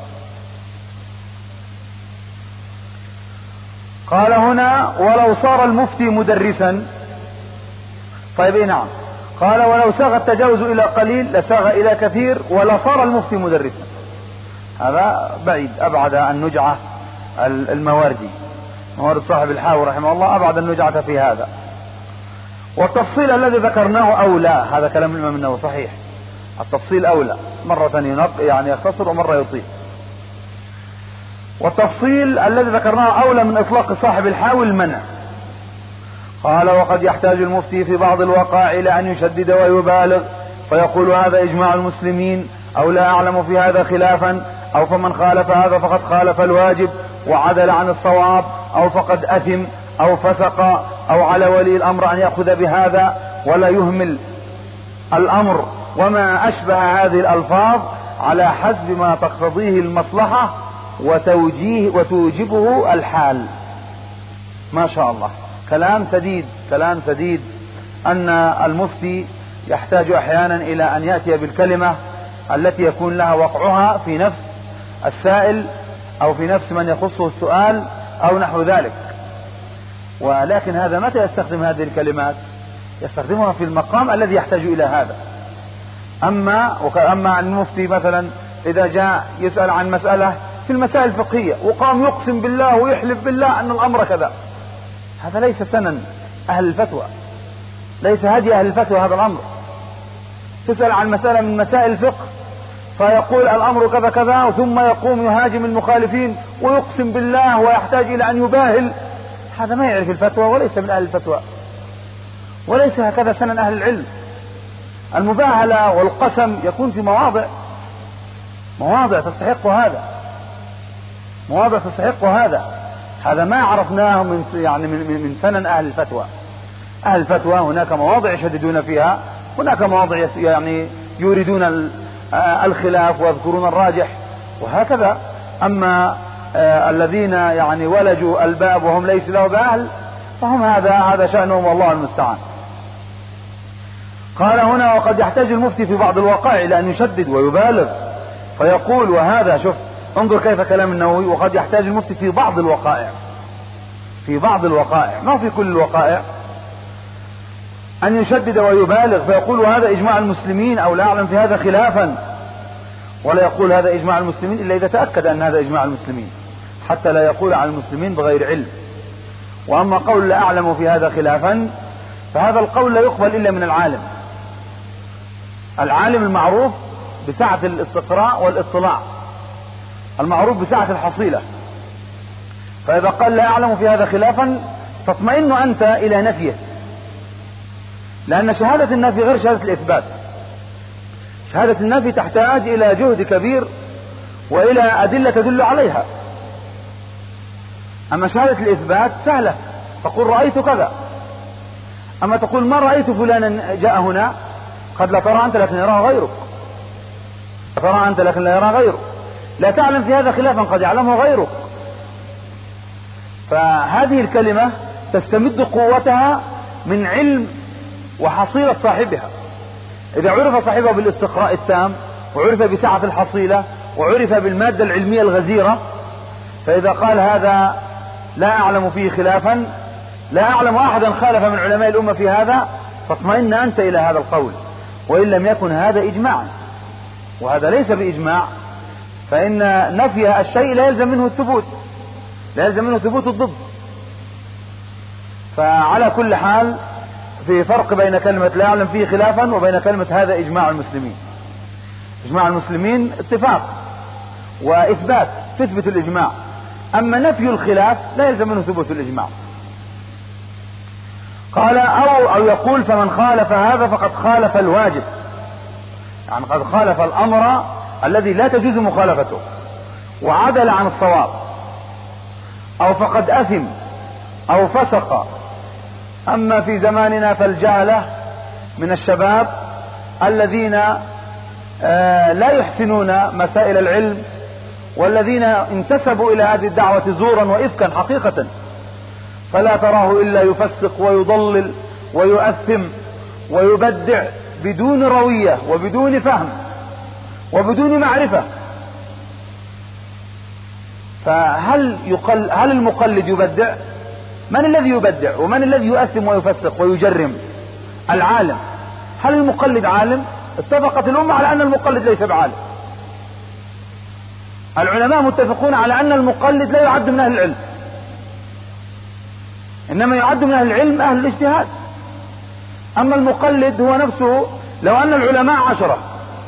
قال هنا ولو صار المفتي مدرسا. طيب نعم، قال ولو ساغ التجاوز إلى قليل لساغ إلى كثير ولا صار المفتي مدرسا. هذا بعيد، أبعد النجعة المواردي، موارد صاحب الحاوي رحمه الله أبعد النجعة في هذا. والتفصيل الذي ذكرناه أولى، هذا كلام الإمام النووي صحيح، التفصيل أولى، مرة يختصر ومرة يطيل. والتفصيل الذي ذكرناه أولى من إطلاق صاحب الحاوي المنع. قال وقد يحتاج المفتي في بعض الوقائع إلى أن يشدد ويبالغ فيقول هذا إجماع المسلمين أو لا أعلم في هذا خلافا أو فمن خالف هذا فقد خالف الواجب وعدل عن الصواب، أو فقد أثم أو فسق، أو على ولي الأمر أن يأخذ بهذا ولا يهمل الأمر، وما أشبه هذه الألفاظ على حسب ما تقتضيه المصلحة وتوجبه الحال. ما شاء الله، كلام سديد، كلام سديد. أن المفتي يحتاج أحيانا إلى أن يأتي بالكلمة التي يكون لها وقعها في نفس السائل أو في نفس من يخصه السؤال أو نحو ذلك. ولكن هذا متى يستخدم هذه الكلمات؟ يستخدمها في المقام الذي يحتاج إلى هذا. أما المفتي مثلا إذا جاء يسأل عن مسألة في المسائل الفقهية وقام يقسم بالله ويحلف بالله أن الأمر كذا، هذا ليس سنن أهل الفتوى، ليس هدي أهل الفتوى هذا الأمر. تسأل عن مسألة من مسائل الفقه فيقول الأمر كذا كذا، ثم يقوم يهاجم المخالفين ويقسم بالله ويحتاج إلى أن يباهل، هذا ما يعرف الفتوى وليس من أهل الفتوى، وليس هكذا سنن أهل العلم. المباهلة والقسم يكون في مواضع تستحق هذا، مواضع تستحق هذا. هذا ما عرفناه من سنن أهل الفتوى. أهل الفتوى هناك مواضع يشددون فيها، هناك مواضع يريدون الخلاف ويذكرون الراجح وهكذا. أما الذين ولجوا الباب وهم ليس له بأهل فهم هذا شأنهم والله المستعان. قال هنا: وقد يحتاج المفتي في بعض الوقائع إلى أن يشدد ويبالغ فيقول، وهذا شوف انظر كيف كلام النووي، وقد يحتاج المفتي في بعض الوقائع، في بعض الوقائع ما في كل الوقائع، أن يشدد ويبالغ فيقول هذا إجماع المسلمين أو لا أعلم في هذا خلافا، ولا يقول هذا إجماع المسلمين إلا إذا تأكد أن هذا إجماع المسلمين، حتى لا يقول عن المسلمين بغير علم. وأما قول لا أعلم في هذا خلافا فهذا القول لا يقبل إلا من العالم المعروف بسعة الاستقراء والاطلاع، المعروف بسعة الحصيلة. فإذا قال لا أعلم في هذا خلافا تطمئن أنت إلى نفيه، لأن شهادة النفي غير شهادة الإثبات. شهادة النفي تحتاج إلى جهد كبير وإلى أدلة تدل عليها. أما شهادة الإثبات سهلة، تقول رأيت كذا. أما تقول ما رأيت فلانا جاء هنا، قد لا ترى أنت لكن يراه غيرك، ترى أنت لكن لا يرى غيرك، لا تعلم في هذا خلافا قد يعلمه غيرك. فهذه الكلمة تستمد قوتها من علم وحصيلة صاحبها. إذا عرف صاحبه بالاستقراء التام، وعرف بسعة الحصيلة، وعرف بالمادة العلمية الغزيرة، فإذا قال هذا لا أعلم فيه خلافا، لا أعلم أحدا خالف من علماء الأمة في هذا، فاطمئن أنت إلى هذا القول، وإن لم يكن هذا إجماعا، وهذا ليس بإجماع، فإن نفي الشيء لا يلزم منه الثبوت، لا يلزم منه ثبوت الضد. فعلى كل حال في فرق بين كلمة لا أعلم فيه خلافا وبين كلمة هذا إجماع المسلمين. إجماع المسلمين اتفاق وإثبات، تثبت الإجماع. أما نفي الخلاف لا يلزم منه ثبوت الإجماع. قال أو يقول فمن خالف هذا فقد خالف الواجب، يعني قد خالف الأمر الذي لا تجوز مخالفته وعدل عن الصواب، أو فقد أثم أو فسق. أما في زماننا فالجهلة من الشباب الذين لا يحسنون مسائل العلم، والذين انتسبوا إلى هذه الدعوة زورا وإفكا حقيقة، فلا تراه إلا يفسق ويضلل ويؤثم ويبدع بدون روية وبدون فهم وبدون معرفة. فهل المقلد يبدع؟ من الذي يبدع ومن الذي يؤثم ويفسق ويجرم؟ العالم. هل المقلد عالم؟ اتفقت الأمة على أن المقلد ليس بعالم. العلماء متفقون على أن المقلد لا يعد من أهل العلم، إنما يعد من أهل العلم أهل الاجتهاد. أما المقلد هو نفسه، لو أن العلماء 10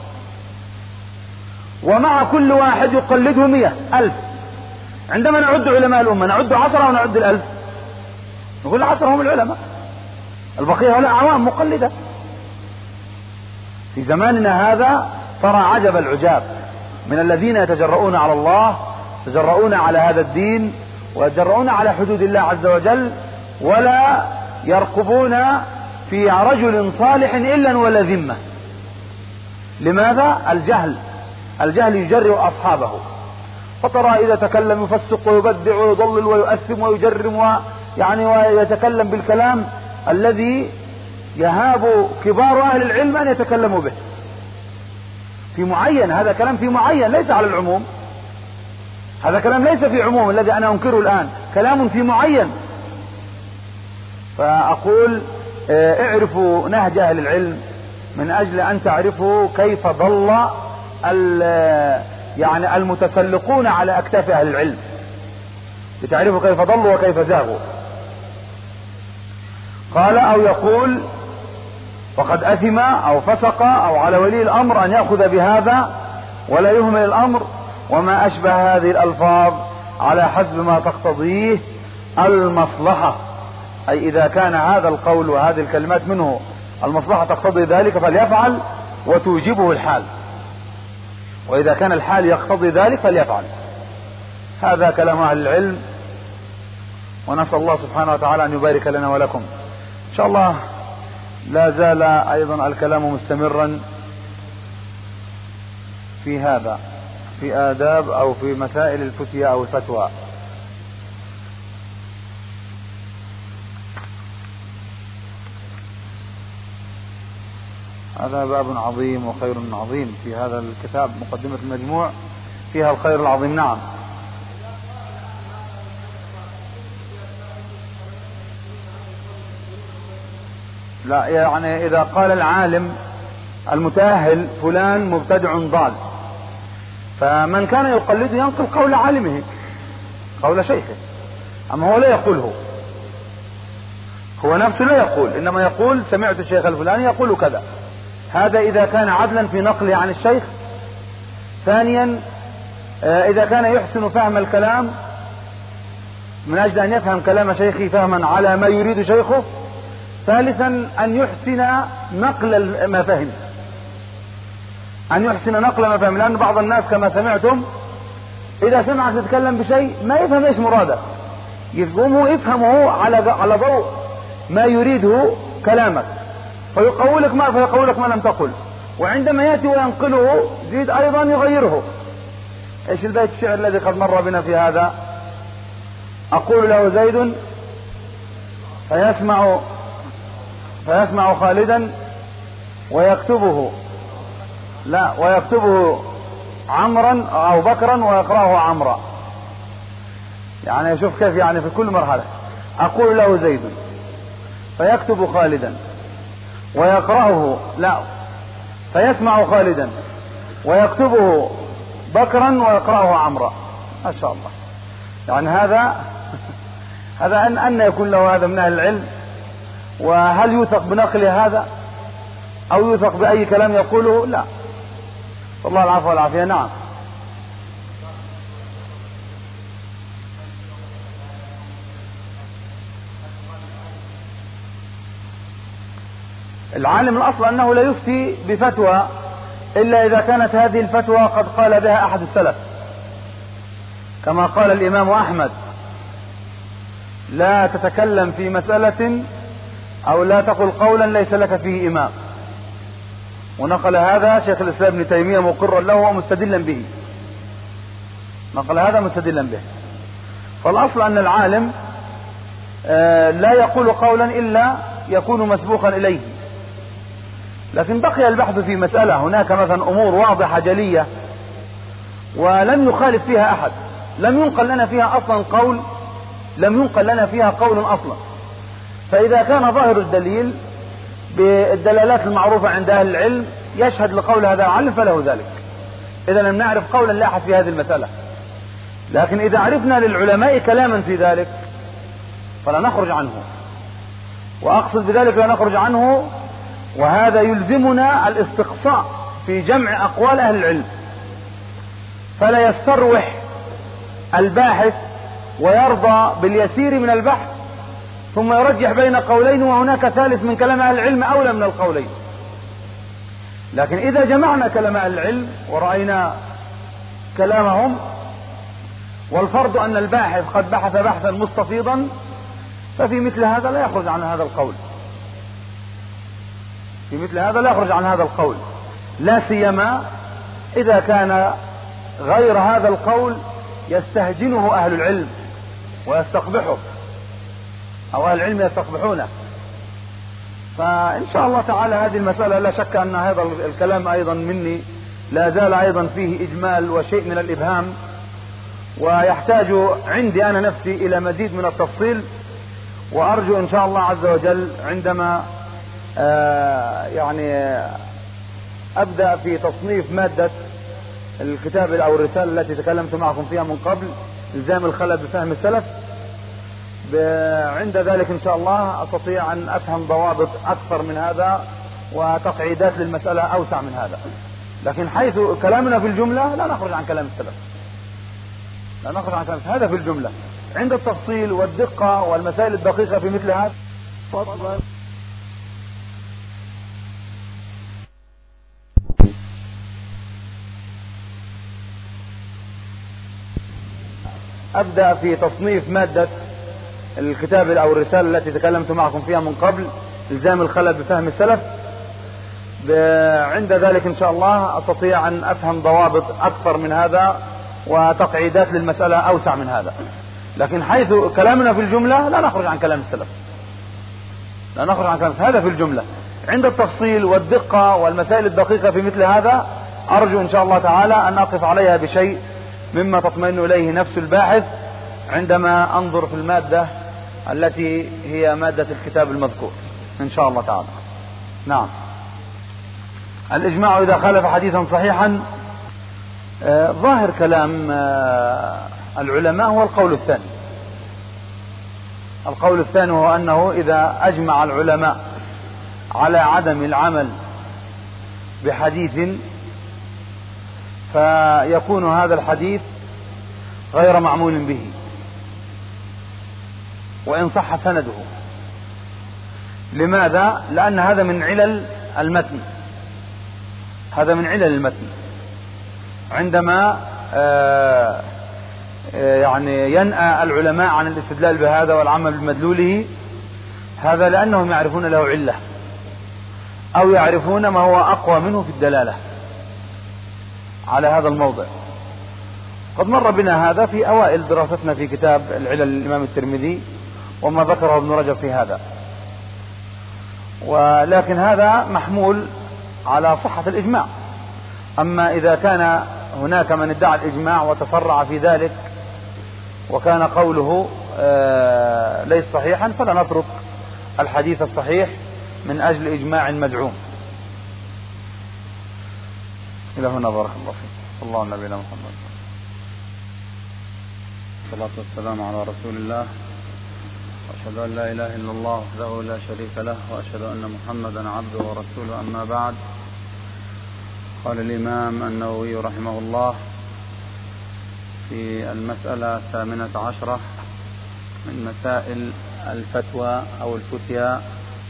ومع كل واحد يقلده 100,000، عندما نعد علماء الأمة نعد 10 ونعد 1000؟ نقول 10 هم العلماء، البقية هؤلاء عوام مقلدة. في زماننا هذا ترى عجب العجاب، من الذين يتجرؤون على الله، يتجرؤون على هذا الدين، ويتجرؤون على حدود الله عز وجل، ولا يرقبون في رجل صالح إلا ولا ذمة. لماذا؟ الجهل يجرئ أصحابه. فترى إذا تكلم يفسق ويبدع ويضلل ويؤثم ويجرم ويتكلم بالكلام الذي يهاب كبار أهل العلم أن يتكلموا به في معين. هذا كلام في معين ليس على العموم، هذا كلام ليس في عموم الذي أنا أنكره الآن، كلام في معين. فأقول اعرفوا نهج أهل العلم من أجل أن تعرفوا كيف ضل المتسلقون على أكتاف أهل العلم، لتعرفوا كيف ضلوا وكيف زاغوا. قال أو يقول فقد أثم أو فسق، أو على ولي الأمر أن يأخذ بهذا ولا يهمل الأمر، وما أشبه هذه الألفاظ على حسب ما تقتضيه المصلحة. أي إذا كان هذا القول وهذه الكلمات منه المصلحة تقتضي ذلك فليفعل وتوجبه الحال، وإذا كان الحال يقتضي ذلك فليفعل. هذا كلام أهل العلم، ونسأل الله سبحانه وتعالى أن يبارك لنا ولكم. إن شاء الله لا زال أيضا الكلام مستمرا في هذا، في آداب أو في مسائل الفتية أو الفتوى. هذا باب عظيم وخير عظيم في هذا الكتاب، مقدمة المجموع فيها الخير العظيم. نعم. لا، يعني إذا قال العالم المتأهل فلان مبتدع ضال، فمن كان يقلد ينقل قول عالمه قول شيخه، أما هو لا يقوله، هو نفسه لا يقول، إنما يقول سمعت الشيخ الفلاني يقول كذا. هذا إذا كان عدلا في نقله عن الشيخ. ثانيا إذا كان يحسن فهم الكلام من أجل أن يفهم كلام شيخه فهما على ما يريد شيخه. ثالثا أن يحسن نقل ما فهم، لأن بعض الناس كما سمعتم إذا سمعك تتكلم بشيء ما يفهم إيش مراده، يفهمه على ضوء ما يريده كلامك، فيقولك ما لم تقل، وعندما يأتي وينقله يريد أيضا يغيره. إيش البيت الشعر الذي قد مر بنا في هذا؟ أقول له زيد فيسمع خالدا ويكتبه عمرا أو بكرا ويقرأه عمرا. يعني شوف كيف، يعني في كل مرحلة أقول له زيد فيكتب خالدا ويقرأه، فيسمع خالدا ويكتبه بكرا ويقرأه عمرا. ما شاء الله. يعني هذا أن يكون له هذا من أهل العلم؟ وهل يوثق بنقل هذا أو يوثق بأي كلام يقوله؟ لا. الله العفو والعافية. نعم. العالم الأصل أنه لا يفتي بفتوى إلا إذا كانت هذه الفتوى قد قال بها أحد السلف، كما قال الإمام أحمد: لا تتكلم في مسألة أو لا تقل قولا ليس لك فيه إمام. ونقل هذا شيخ الإسلام ابن تيمية مقرا له ومستدلا به، نقل هذا مستدلا به. فالأصل أن العالم لا يقول قولا إلا يكون مسبوقا إليه. لكن بقي البحث في مسألة، هناك مثلا أمور واضحة جلية ولم يخالف فيها أحد، لم ينقل لنا فيها قول أصلا. فإذا كان ظاهر الدليل بالدلالات المعروفة عند أهل العلم يشهد لقول هذا العالم فله ذلك، إذا لم نعرف قولا لا أحد في هذه المسألة. لكن إذا عرفنا للعلماء كلاما في ذلك فلا نخرج عنه، وأقصد بذلك لا نخرج عنه، وهذا يلزمنا الاستقصاء في جمع أقوال أهل العلم، فلا يستروح الباحث ويرضى باليسير من البحث ثم يرجح بين قولين وهناك ثالث من كلام أهل العلم أولى من القولين. لكن إذا جمعنا كلام أهل العلم ورأينا كلامهم، والفرض أن الباحث قد بحث بحثا مستفيضا، ففي مثل هذا لا يخرج عن هذا القول، في مثل هذا لا يخرج عن هذا القول، لا سيما إذا كان غير هذا القول يستهجنه أهل العلم ويستقبحه، أو أهل العلم يستقبحونه. فإن شاء الله تعالى هذه المسألة لا شك أن هذا الكلام أيضا مني لا زال أيضا فيه إجمال وشيء من الإبهام، ويحتاج عندي أنا نفسي إلى مزيد من التفصيل، وأرجو إن شاء الله عز وجل عندما يعني أبدأ في تصنيف مادة الكتاب أو الرسالة التي تكلمت معكم فيها من قبل، إلزام الخلل بفهم السلف، عند ذلك إن شاء الله أستطيع أن أفهم ضوابط أكثر من هذا وتقعيدات للمسألة أوسع من هذا. لكن حيث كلامنا في الجملة لا نخرج عن كلام السلف، لا نخرج عن كلام السلف، هذا في الجملة. عند التفصيل والدقة والمسائل الدقيقة في مثل هذا فضلا أبدأ في تصنيف مادة الكتاب أو الرسالة التي تكلمت معكم فيها من قبل، إلزام الخلل بفهم السلف، عند ذلك إن شاء الله أستطيع أن أفهم ضوابط أكثر من هذا وتقعيدات للمسألة أوسع من هذا. لكن حيث كلامنا في الجملة لا نخرج عن كلام السلف، لا نخرج عن كلام السلف، هذا في الجملة. عند التفصيل والدقة والمسائل الدقيقة في مثل هذا أرجو إن شاء الله تعالى أن أقف عليها بشيء مما تطمئن إليه نفس الباحث عندما أنظر في المادة التي هي مادة الكتاب المذكور إن شاء الله تعالى. نعم. الإجماع إذا خالف حديثا صحيحا، ظاهر كلام العلماء هو القول الثاني. القول الثاني هو أنه إذا أجمع العلماء على عدم العمل بحديث فيكون هذا الحديث غير معمول به وإن صح سنده. لماذا؟ لأن هذا من علل المتن، هذا من علل المتن. عندما يعني ينأى العلماء عن الاستدلال بهذا والعمل بمدلوله، هذا لأنهم يعرفون له علة أو يعرفون ما هو أقوى منه في الدلالة على هذا الموضع. قد مر بنا هذا في أوائل دراستنا في كتاب العلل للإمام الترمذي وما ذكره ابن رجب في هذا، ولكن هذا محمول على صحة الإجماع. أما إذا كان هناك من ادعى الإجماع وتفرع في ذلك وكان قوله ليس صحيحا فلا نترك الحديث الصحيح من أجل إجماع مدعوم. إلى هنا بارك الله فيك. صلى الله على نبينا محمد. الصلاة والسلام على رسول الله، وأشهد أن لا إله إلا الله وحده لا شريك له، وأشهد أن محمدا عبده ورسوله. أما بعد، قال الإمام النووي رحمه الله في المسألة 18 من مسائل الفتوى أو الفتيا،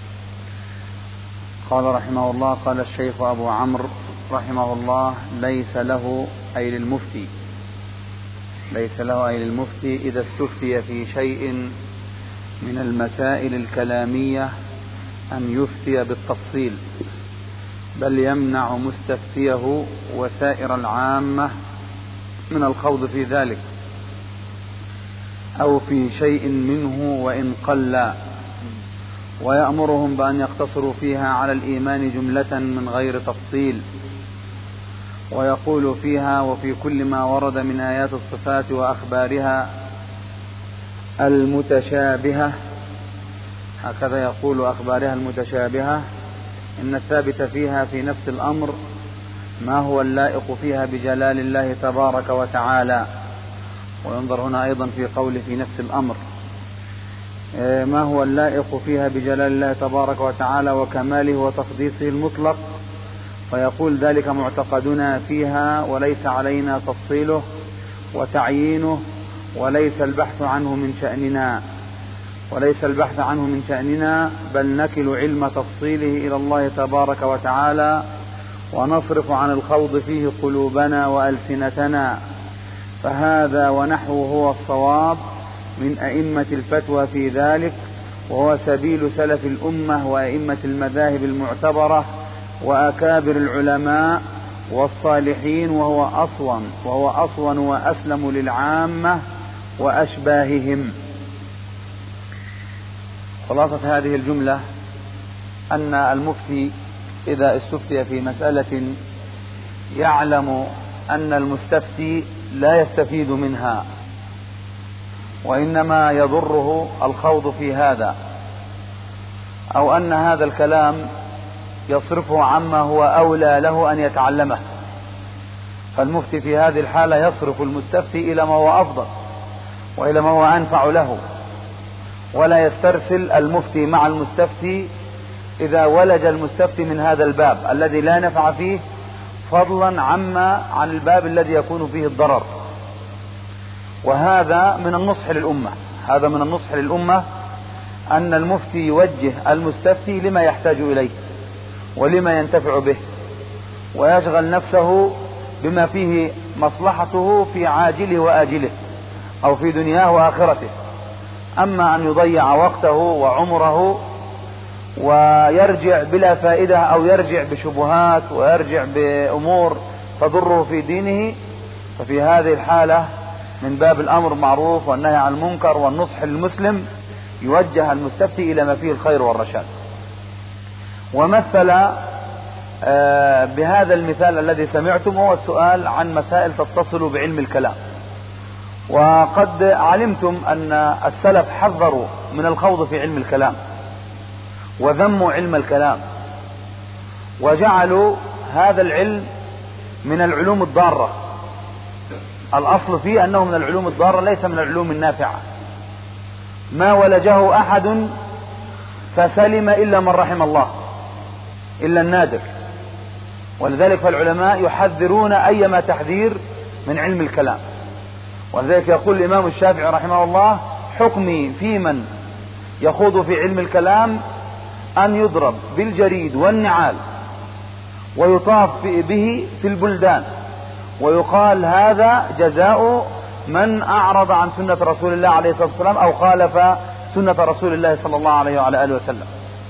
قال رحمه الله: قال الشيخ أبو عمرو رحمه الله: ليس له أي للمفتي، ليس له أي للمفتي إذا استفتي في شيء من المسائل الكلامية أن يفتي بالتفصيل، بل يمنع مستفتيه وسائر العامة من الخوض في ذلك أو في شيء منه وإن قل، ويأمرهم بأن يقتصروا فيها على الإيمان جملة من غير تفصيل، ويقول فيها وفي كل ما ورد من آيات الصفات وأخبارها المتشابهة، هكذا يقول: أخبارها المتشابهة، إن الثابت فيها في نفس الأمر ما هو اللائق فيها بجلال الله تبارك وتعالى. وينظر هنا أيضا في قوله في نفس الأمر، ما هو اللائق فيها بجلال الله تبارك وتعالى وكماله وتقديسه المطلق، فيقول: ذلك معتقدنا فيها وليس علينا تفصيله وتعيينه، وليس البحث عنه من شأننا، وليس البحث عنه من شأننا، بل نكل علم تفصيله إلى الله تبارك وتعالى، ونصرف عن الخوض فيه قلوبنا وألسنتنا، فهذا ونحوه هو الصواب من أئمة الفتوى في ذلك، وهو سبيل سلف الأمة وأئمة المذاهب المعتبرة وأكابر العلماء والصالحين، وهو أصون وأسلم للعامة وأشباههم. خلاصة هذه الجملة أن المفتي إذا استفتي في مسألة يعلم أن المستفتي لا يستفيد منها وإنما يضره الخوض في هذا، أو أن هذا الكلام يصرفه عما هو أولى له أن يتعلمه، فالمفتي في هذه الحالة يصرف المستفتي إلى ما هو أفضل وإلى ما هو أنفع له، ولا يسترسل المفتي مع المستفتي إذا ولج المستفتي من هذا الباب الذي لا نفع فيه، فضلا عن الباب الذي يكون فيه الضرر. وهذا من النصح للأمة، هذا من النصح للأمة أن المفتي يوجه المستفتي لما يحتاج إليه ولما ينتفع به، ويشغل نفسه بما فيه مصلحته في عاجله وآجله أو في دنياه وآخرته. أما أن يضيع وقته وعمره ويرجع بلا فائدة أو يرجع بشبهات ويرجع بأمور تضره في دينه، ففي هذه الحالة من باب الأمر معروف والنهي عن المنكر والنصح للمسلم يوجه المستفتي إلى ما فيه الخير والرشاد. ومثل بهذا المثال الذي سمعتم هو السؤال عن مسائل تتصل بعلم الكلام. وقد علمتم أن السلف حذروا من الخوض في علم الكلام وذموا علم الكلام، وجعلوا هذا العلم من العلوم الضارة. الأصل فيه أنه من العلوم الضارة ليس من العلوم النافعة. ما ولجه أحد فسلم إلا من رحم الله، إلا النادر. ولذلك فالعلماء يحذرون أيما تحذير من علم الكلام. ولذلك يقول الإمام الشافعي رحمه الله: حكمي في من يخوض في علم الكلام أن يضرب بالجريد والنعال ويطاف به في البلدان، ويقال هذا جزاء من أعرض عن سنة رسول الله عليه الصلاة والسلام أو خالف سنة رسول الله صلى الله عليه وعلى آله وسلم.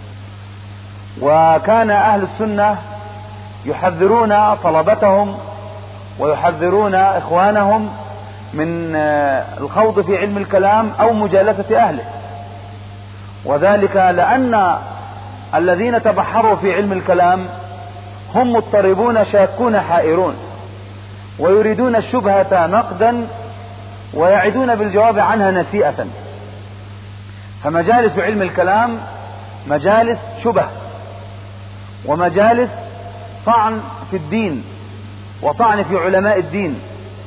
وكان أهل السنة يحذرون طلبتهم ويحذرون إخوانهم من الخوض في علم الكلام أو مجالسة أهله، وذلك لأن الذين تبحروا في علم الكلام هم مضطربون شاكون حائرون، ويريدون الشبهة نقدا ويعدون بالجواب عنها نسيئة. فمجالس علم الكلام مجالس شبه ومجالس طعن في الدين وطعن في علماء الدين.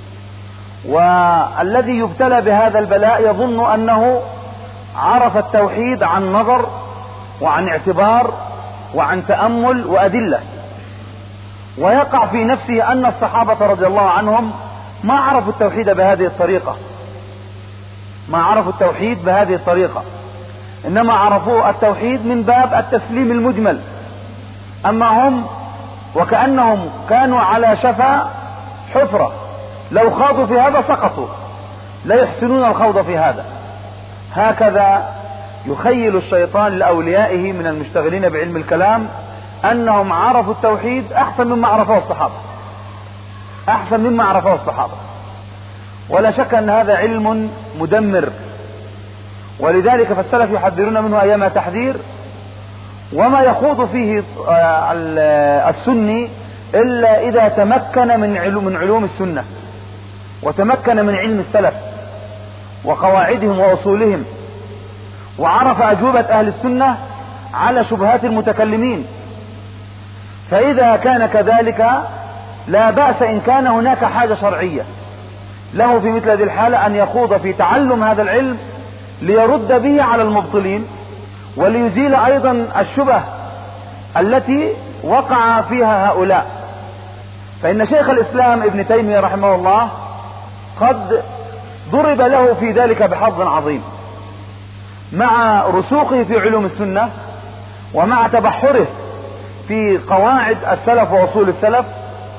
والذي يبتلى بهذا البلاء يظن أنه عرف التوحيد عن نظر وعن اعتبار وعن تأمل وأدلة، ويقع في نفسه أن الصحابة رضي الله عنهم ما عرفوا التوحيد بهذه الطريقة، ما عرفوا التوحيد بهذه الطريقة، إنما عرفوا التوحيد من باب التسليم المجمل. أما هم وكأنهم كانوا على شفا حفرة، لو خاضوا في هذا سقطوا، لا يحسنون الخوض في هذا. هكذا يخيل الشيطان لأوليائه من المشتغلين بعلم الكلام أنهم عرفوا التوحيد أحسن مما عرفه الصحابة، أحسن مما عرفه الصحابة. ولا شك أن هذا علم مدمر، ولذلك فالسلف يحذرون منه أيما تحذير. وما يخوض فيه السني إلا إذا تمكن من علوم السنة وتمكن من علم السلف وقواعدهم وأصولهم، وعرف أجوبة أهل السنة على شبهات المتكلمين. فإذا كان كذلك لا بأس إن كان هناك حاجة شرعية له في مثل هذه الحالة أن يخوض في تعلم هذا العلم ليرد به على المبطلين وليزيل أيضا الشبه التي وقع فيها هؤلاء. فإن شيخ الإسلام ابن تيمية رحمه الله قد ضرب له في ذلك بحظ عظيم، مع رسوخه في علوم السنة ومع تبحره في قواعد السلف وأصول السلف،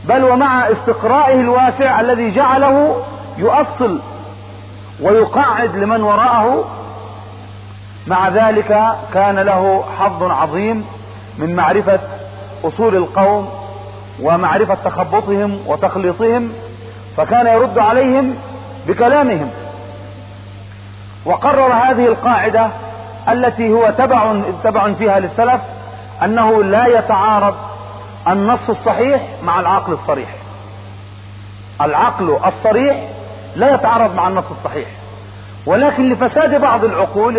بل ومع استقرائه الواسع الذي جعله يؤصل ويقعد لمن وراءه، مع ذلك كان له حظ عظيم من معرفة أصول القوم ومعرفة تخبطهم وتخليطهم، فكان يرد عليهم بكلامهم. وقرر هذه القاعدة التي هو تبع فيها للسلف، أنه لا يتعارض النص الصحيح مع العقل الصريح. العقل الصريح لا يتعارض مع النص الصحيح، ولكن لفساد بعض العقول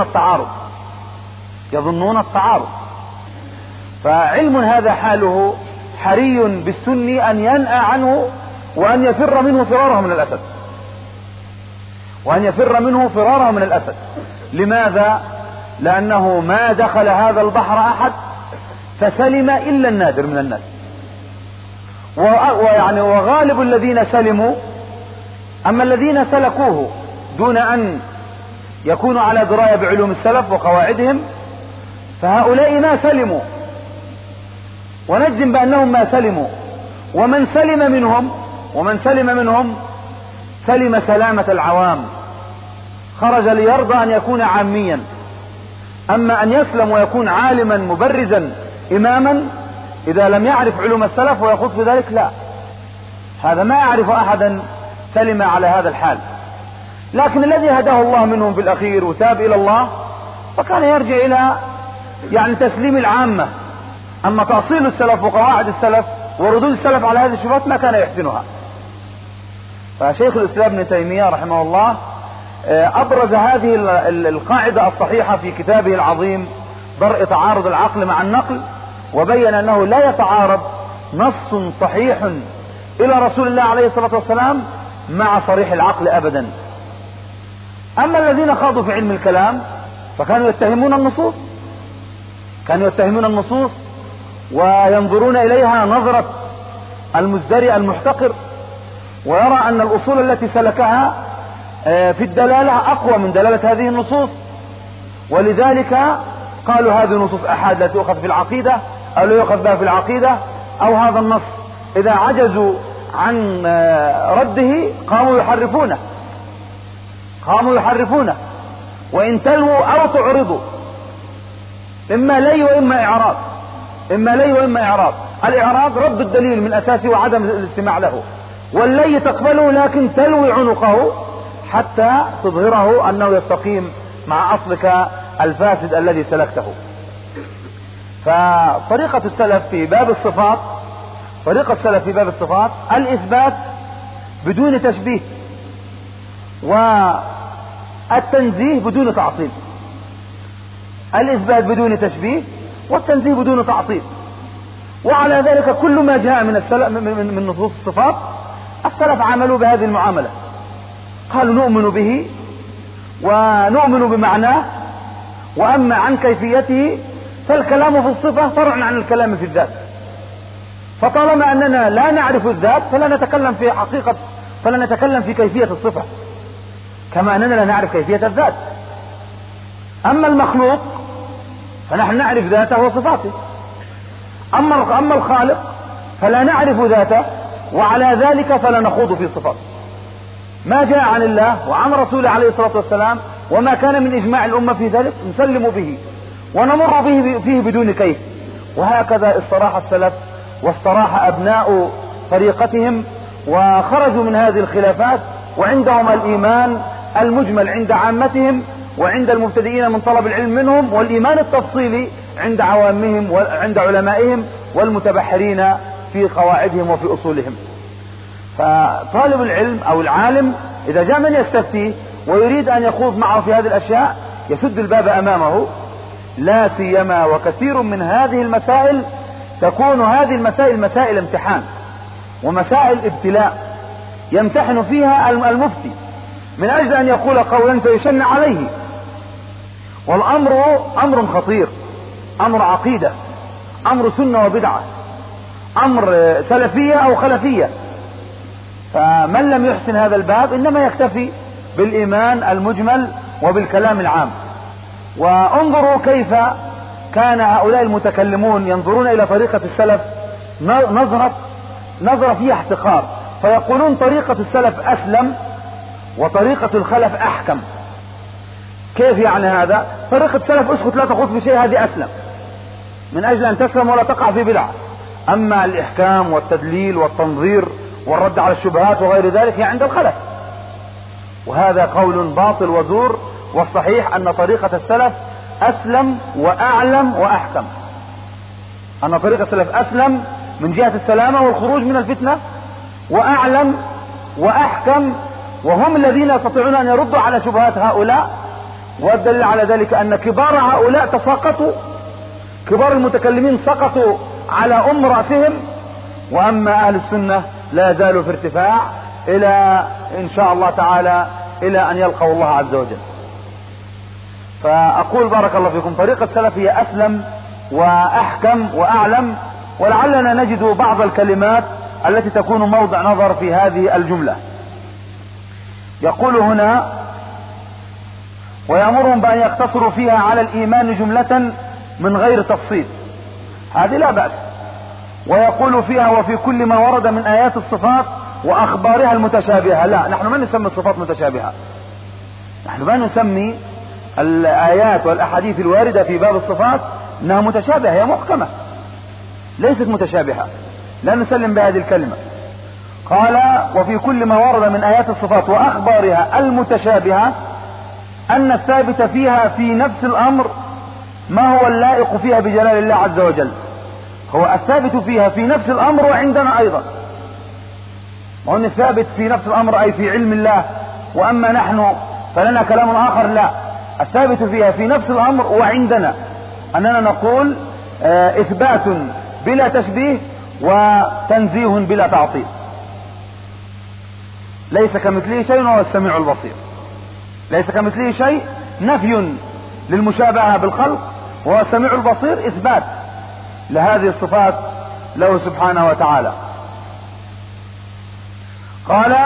يظنون التعارض. فعلم هذا حاله حري بالسني أن ينأى عنه وأن يفر منه فراره من الأسد. لماذا؟ لأنه ما دخل هذا البحر أحد فسلم إلا النادر من الناس، وغالب الذين سلموا. أما الذين سلكوه دون أن يكونوا على دراية بعلوم السلف وقواعدهم، فهؤلاء ما سلموا، ونجزم بأنهم ما سلموا. ومن سلم منهم سلم سلامة العوام، خرج ليرضى أن يكون عاميا. أما أن يسلم ويكون عالما مبرزا إماما إذا لم يعرف علوم السلف ويخوض في ذلك، لا، هذا ما أعرف أحدا سلم على هذا الحال. لكن الذي هداه الله منهم بالأخير وتاب إلى الله فكان يرجع إلى تسليم العامة. أما تأصيل السلف وقواعد السلف وردود السلف على هذه الشبهات ما كان يحسنها. فشيخ الإسلام ابن تيمية رحمه الله أبرز هذه القاعدة الصحيحة في كتابه العظيم درء تعارض العقل مع النقل، وبين أنه لا يتعارض نص صحيح إلى رسول الله عليه الصلاة والسلام مع صريح العقل أبدا. أما الذين خاضوا في علم الكلام فكانوا يتهمون النصوص وينظرون إليها نظرة المزدري المحتقر، ويرى أن الأصول التي سلكها في الدلالة أقوى من دلالة هذه النصوص، ولذلك قالوا هذه نصوص أحاد لا تؤخذ في العقيدة أو لا يؤخذ بها في العقيدة، أو هذا النص إذا عجزوا عن رده قاموا يحرفونه وإن تلووا أو تعرضوا، إما لي وإما إعراض. الإعراض رد الدليل من أساسه وعدم الاستماع له، واللي تقبله لكن تلوي عنقه حتى تظهره أنه يستقيم مع أصلك الفاسد الذي سلكته. فطريقة السلف في باب الصفات الإثبات بدون تشبيه، والتنزيه بدون تعطيل. الإثبات بدون تشبيه والتنزيه بدون تعطيل. وعلى ذلك كل ما جاء من نصوص الصفات السلف عملوا بهذه المعاملة، قالوا نؤمن به ونؤمن بمعناه، وأما عن كيفيته فالكلام في الصفة فرع عن الكلام في الذات. فطالما أننا لا نعرف الذات فلا نتكلم في كيفية الصفة، كما أننا لا نعرف كيفية الذات. أما المخلوق فنحن نعرف ذاته وصفاته، أما الخالق فلا نعرف ذاته، وعلى ذلك فلا نخوض في الصفات. ما جاء عن الله وعن رسوله عليه الصلاة والسلام وما كان من إجماع الأمة في ذلك نسلم به ونمر فيه بدون كيف. وهكذا استراح السلف واستراح أبناء طريقتهم وخرجوا من هذه الخلافات، وعندهم الإيمان المجمل عند عامتهم وعند المبتدئين من طلب العلم منهم، والإيمان التفصيلي عند عوامهم وعند علمائهم والمتبحرين في قواعدهم وفي أصولهم. فطالب العلم أو العالم إذا جاء من يستفتيه ويريد أن يخوض معه في هذه الأشياء يسد الباب أمامه، لا سيما وكثير من هذه المسائل تكون هذه المسائل مسائل امتحان ومسائل ابتلاء يمتحن فيها المفتي من أجل أن يقول قولا فيشن عليه. والأمر أمر خطير، أمر عقيدة، أمر سنة وبدعة، أمر سلفية أو خلفية. فمن لم يحسن هذا الباب إنما يكتفي بالإيمان المجمل وبالكلام العام. وانظروا كيف كان هؤلاء المتكلمون ينظرون إلى طريقة السلف نظرة نظرة فيها احتقار، فيقولون طريقة السلف أسلم وطريقة الخلف أحكم. كيف يعني هذا؟ طريقة السلف اسكت لا تخوض في شيء، هذه أسلم من أجل أن تسلم ولا تقع في بدعة. أما الإحكام والتدليل والتنظير والرد على الشبهات وغير ذلك هي عند الخلف، وهذا قول باطل وزور. والصحيح أن طريقة السلف أسلم وأعلم وأحكم، أن طريقة السلف أسلم من جهة السلامة والخروج من الفتنة، وأعلم وأحكم، وهم الذين يستطيعون أن يردوا على شبهات هؤلاء. والدليل على ذلك أن كبار هؤلاء تساقطوا، كبار المتكلمين سقطوا على رأسهم، وأما أهل السنة لا يزالوا في ارتفاع إلى إن شاء الله تعالى إلى أن يلقوا الله عز وجل. فأقول بارك الله فيكم طريقة السلف هي أسلم وأحكم وأعلم، ولعلنا نجد بعض الكلمات التي تكون موضع نظر في هذه الجملة. يقول هنا: ويأمرهم بأن يقتصروا فيها على الإيمان جملة من غير تفصيل، هذه لا بأس. ويقول فيها: وفي كل ما ورد من آيات الصفات وأخبارها المتشابهة. لا، نحن ما نسمي الصفات متشابهة، نحن ما نسمي الآيات والأحاديث الواردة في باب الصفات أنها متشابهة، هي محكمة ليست متشابهة، لا نسلم بهذه الكلمة. قال: وفي كل ما ورد من آيات الصفات وأخبارها المتشابهة أن الثابت فيها في نفس الأمر ما هو اللائق فيها بجلال الله عز وجل. هو الثابت فيها في نفس الأمر وعندنا أيضا، وأن الثابت في نفس الأمر أي في علم الله، وأما نحن فلنا كلام آخر. لا، الثابت فيها في نفس الأمر وعندنا أننا نقول إثبات بلا تشبيه وتنزيه بلا تعطيل. ليس كمثله شيء وهو السميع البصير. ليس كمثله شيء نفي للمشابهة بالخلق، وهو السميع البصير إثبات لهذه الصفات له سبحانه وتعالى. قال: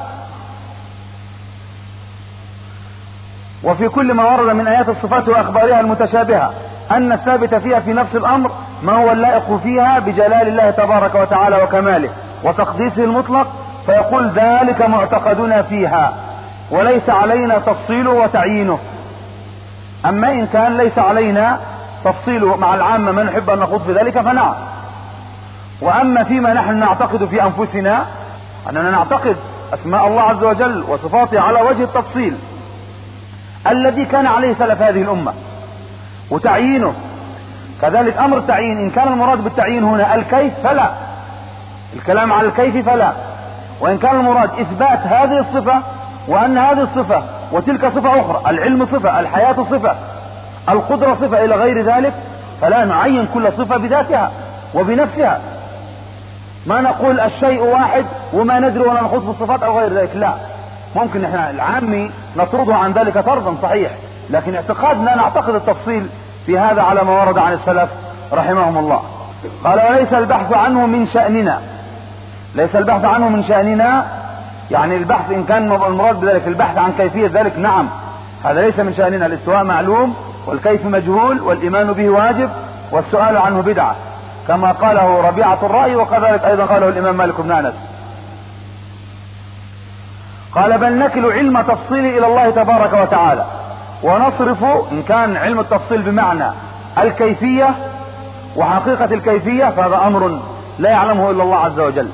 وفي كل ما ورد من آيات الصفات وأخبارها المتشابهة أن الثابت فيها في نفس الأمر ما هو اللائق فيها بجلال الله تبارك وتعالى وكماله وتقديسه المطلق، فيقول: ذلك معتقدنا فيها وليس علينا تفصيله وتعيينه. أما إن كان ليس علينا تفصيله مع العامة من نحب أن نخوض في ذلك فنعم. وأما فيما نحن نعتقد في أنفسنا أننا نعتقد أسماء الله عز وجل وصفاته على وجه التفصيل الذي كان عليه سلف هذه الأمة، وتعيينه كذلك أمر التعيين. إن كان المراد بالتعيين هنا الكيف فلا، الكلام على الكيف فلا، وإن كان المراد إثبات هذه الصفة وأن هذه الصفة وتلك صفة أخرى، العلم صفة، الحياة صفة، القدرة صفة إلى غير ذلك، فلا نعين كل صفة بذاتها وبنفسها. ما نقول الشيء واحد وما ندري ولا نخوض في الصفات أو غير ذلك، لا. ممكن احنا العامي نطرده عن ذلك طردا صحيح، لكن اعتقادنا نعتقد التفصيل في هذا على ما ورد عن السلف رحمهم الله. قال: وليس البحث عنه من شأننا. ليس البحث عنه من شأننا يعني البحث إن كان المراد بذلك البحث عن كيفية ذلك، نعم، هذا ليس من شأننا. الاستواء معلوم والكيف مجهول والإيمان به واجب والسؤال عنه بدعة، كما قاله ربيعة الرأي، وكذلك أيضا قاله الإمام مالك بن أنس. قال: بل نكل علم تفصيل إلى الله تبارك وتعالى ونصرف، إن كان علم التفصيل بمعنى الكيفية وحقيقة الكيفية فهذا أمر لا يعلمه إلا الله عز وجل،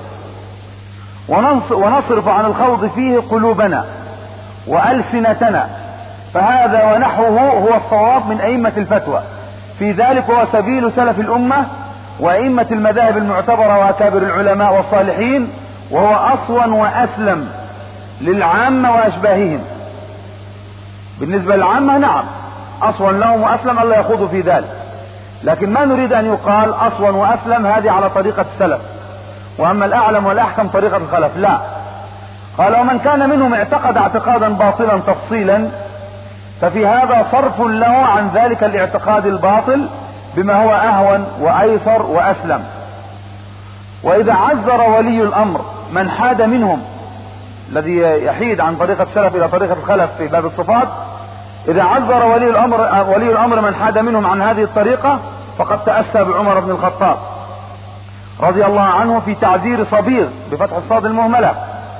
ونصرف عن الخوض فيه قلوبنا وألسنتنا، فهذا ونحوه هو الصواب من أئمة الفتوى في ذلك، وهو سبيل سلف الأمة وأئمة المذاهب المعتبرة وأكابر العلماء والصالحين، وهو أصون وأسلم للعامة وأشباههم. بالنسبة للعامة نعم أصون لهم وأسلم، الله يخوض في ذلك، لكن ما نريد أن يقال أصون وأسلم هذه على طريقة السلف، وأما الأعلم والأحكم طريقة الخلف، لا. قال: ومن كان منهم اعتقد اعتقادا باطلا تفصيلا ففي هذا صرف له عن ذلك الاعتقاد الباطل بما هو أهون وأيسر وأسلم. وإذا عذر ولي الأمر من حاد منهم، الذي يحيد عن طريقة السلف إلى طريقة الخلف في باب الصفات، إذا عذر ولي الأمر من حاد منهم عن هذه الطريقة فقد تأسى بعمر بن الخطاب. رضي الله عنه في تعذير صبيغ بفتح الصاد المهملة،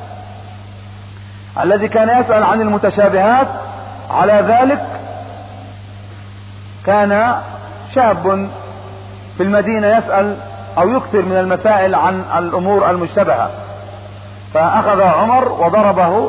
الذي كان يسأل عن المتشابهات. على ذلك كان شاب في المدينة يسأل أو يكثر من المسائل عن الأمور المشتبهة، فأخذ عمر وضربه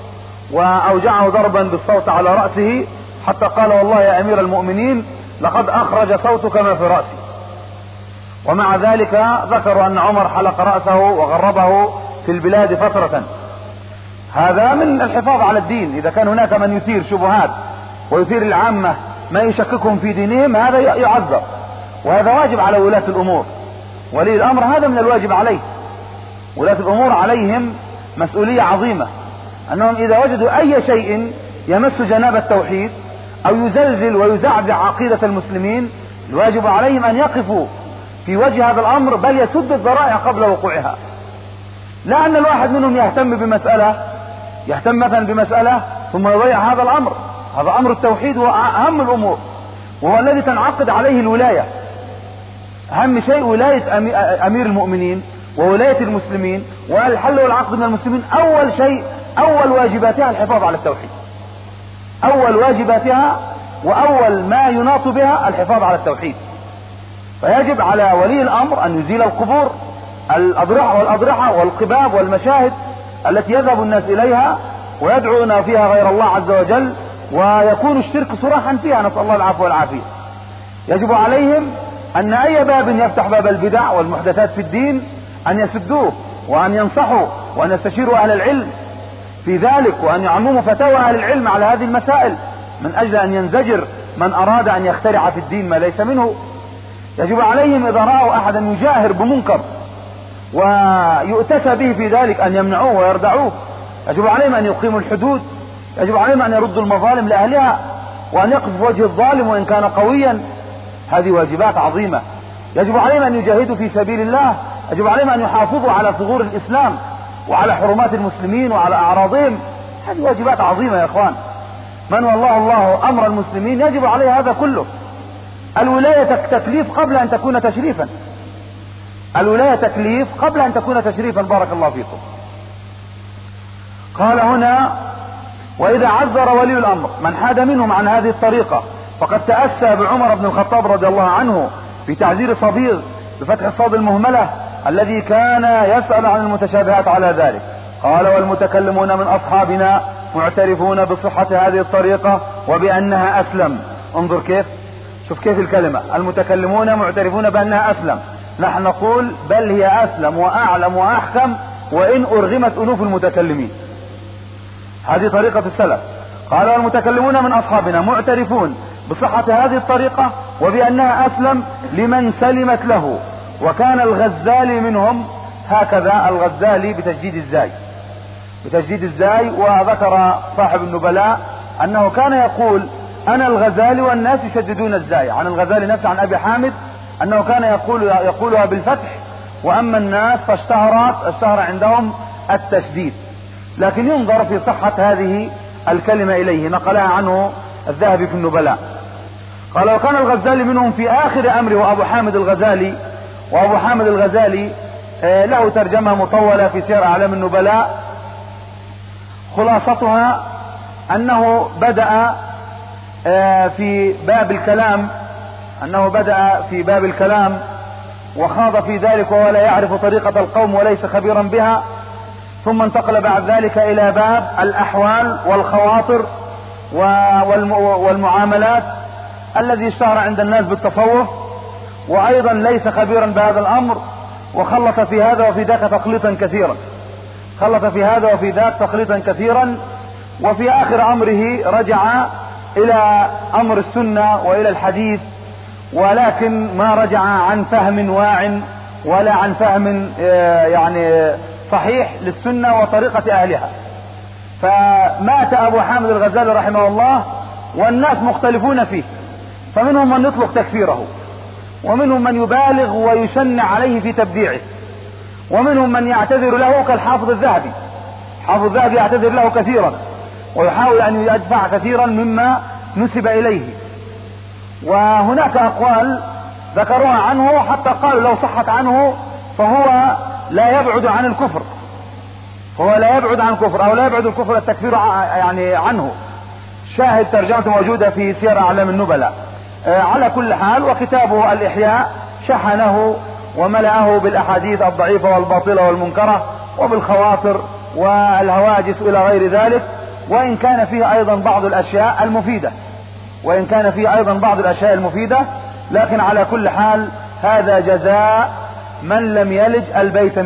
وأوجعه ضربا بالصوت على رأسه حتى قال: والله يا أمير المؤمنين لقد أخرج صوتك ما في رأسي. ومع ذلك ذكروا أن عمر حلق رأسه وغربه في البلاد فترة. هذا من الحفاظ على الدين. إذا كان هناك من يثير شبهات ويثير العامة ما يشككهم في دينهم، هذا يعذر، وهذا واجب على ولاة الأمور. ولي الأمر هذا من الواجب عليه. ولاة الأمور عليهم مسؤولية عظيمة، أنهم إذا وجدوا أي شيء يمس جناب التوحيد أو يزلزل ويزعزع عقيدة المسلمين، الواجب عليهم أن يقفوا في وجه هذا الأمر، بل يسد الذرائع قبل وقوعها. لا أن الواحد منهم يهتم مثلا بمسألة ثم يضيع هذا الأمر. هذا أمر التوحيد هو أهم الأمور، وهو الذي تنعقد عليه الولاية. أهم شيء ولاية أمير المؤمنين وولاية المسلمين والحل والعقد من المسلمين. أول شيء، أول واجباتها الحفاظ على التوحيد. أول واجباتها وأول ما يناط بها الحفاظ على التوحيد. فيجب على ولي الأمر أن يزيل القبور، الأضرحة والقباب والمشاهد التي يذهب الناس إليها ويدعون فيها غير الله عز وجل، ويكون الشرك صراحا فيها، نسأل الله العفو والعافية. يجب عليهم أن أي باب يفتح باب البدع والمحدثات في الدين أن يسدوه، وأن ينصحوا، وأن يستشيروا أهل العلم في ذلك، وأن يعمموا فتاوى أهل العلم على هذه المسائل من أجل أن ينزجر من أراد أن يخترع في الدين ما ليس منه. يجب عليهم إذا رأوا أحدا يجاهر بمنكر ويؤتسى به في ذلك أن يمنعوه ويردعوه. يجب عليهم أن يقيموا الحدود، يجب عليهم أن يردوا المظالم لأهلها، وأن يقف في وجه الظالم وإن كان قويا. هذه واجبات عظيمة. يجب عليهم أن يجاهدوا في سبيل الله، يجب عليهم أن يحافظوا على ثغور الإسلام وعلى حرمات المسلمين وعلى أعراضهم. هذه واجبات عظيمة يا إخوان. من والله الله أمر المسلمين يجب عليه هذا كله. الولاية تكليف قبل أن تكون تشريفا. الولاية تكليف قبل أن تكون تشريفا. بارك الله فيكم. قال هنا: وإذا عذر ولي الأمر من حاد منهم عن هذه الطريقة فقد تأسى بعمر بن الخطاب رضي الله عنه في تعذير صبيغ بفتح الصاد المهملة الذي كان يسأل عن المتشابهات على ذلك. قال: والمتكلمون من أصحابنا معترفون بصحة هذه الطريقة وبأنها أسلم. انظر كيف، شوف كيف الكلمة، المتكلمون معترفون بأنها أسلم. نحن نقول بل هي أسلم وأعلم وأحكم وإن أرغمت ألوف المتكلمين. هذه طريقة السلف. قال: والمتكلمون من أصحابنا معترفون بصحة هذه الطريقة وبأنها أسلم لمن سلمت له. وكان الغزالي منهم. هكذا الغزالي بتجديد الزاي. وذكر صاحب النبلاء أنه كان يقول: أنا الغزالي والناس يشددون الزاي. عن الغزالي نفسه عن أبي حامد أنه كان يقولها بالفتح، وأما الناس فاشتهر عندهم التشديد. لكن ينظر في صحة هذه الكلمة إليه. نقلها عنه الذهبي في النبلاء. قال: وكان الغزالي منهم في آخر أمره أبو حامد الغزالي. وأبو حامد الغزالي له ترجمة مطولة في سير أعلام النبلاء. خلاصتها أنه بدأ في باب الكلام وخاض في ذلك وهو لا يعرف طريقة القوم وليس خبيرا بها، ثم انتقل بعد ذلك إلى باب الأحوال والخواطر والمعاملات الذي اشتهر عند الناس بالتصوف، وأيضا ليس خبيرا بهذا الأمر، وخلط في هذا وفي ذاك تخليطا كثيرا. وفي آخر أمره رجع إلى أمر السنة وإلى الحديث، ولكن ما رجع عن فهم واع ولا عن فهم يعني صحيح للسنة وطريقة أهلها. فمات أبو حامد الغزالي رحمه الله والناس مختلفون فيه، فمنهم من يطلق تكفيره، ومنهم من يبالغ ويشنع عليه في تبديعه، ومنهم من يعتذر له كالحافظ الذهبي. حافظ الذهبي يعتذر له كثيرا ويحاول أن يدفع كثيرا مما نسب إليه. وهناك أقوال ذكروها عنه حتى قالوا لو صحت عنه فهو لا يبعد عن الكفر، أو لا يبعد الكفر التكفير يعني عنه. شاهد ترجمته موجودة في سير أعلام النبلاء. على كل حال، وكتابه الإحياء شحنه وملأه بالأحاديث الضعيفة والباطلة والمنكرة وبالخواطر والهواجس إلى غير ذلك، وإن كان فيه أيضا بعض الأشياء المفيدة، لكن على كل حال هذا جزاء من لم يلج البيت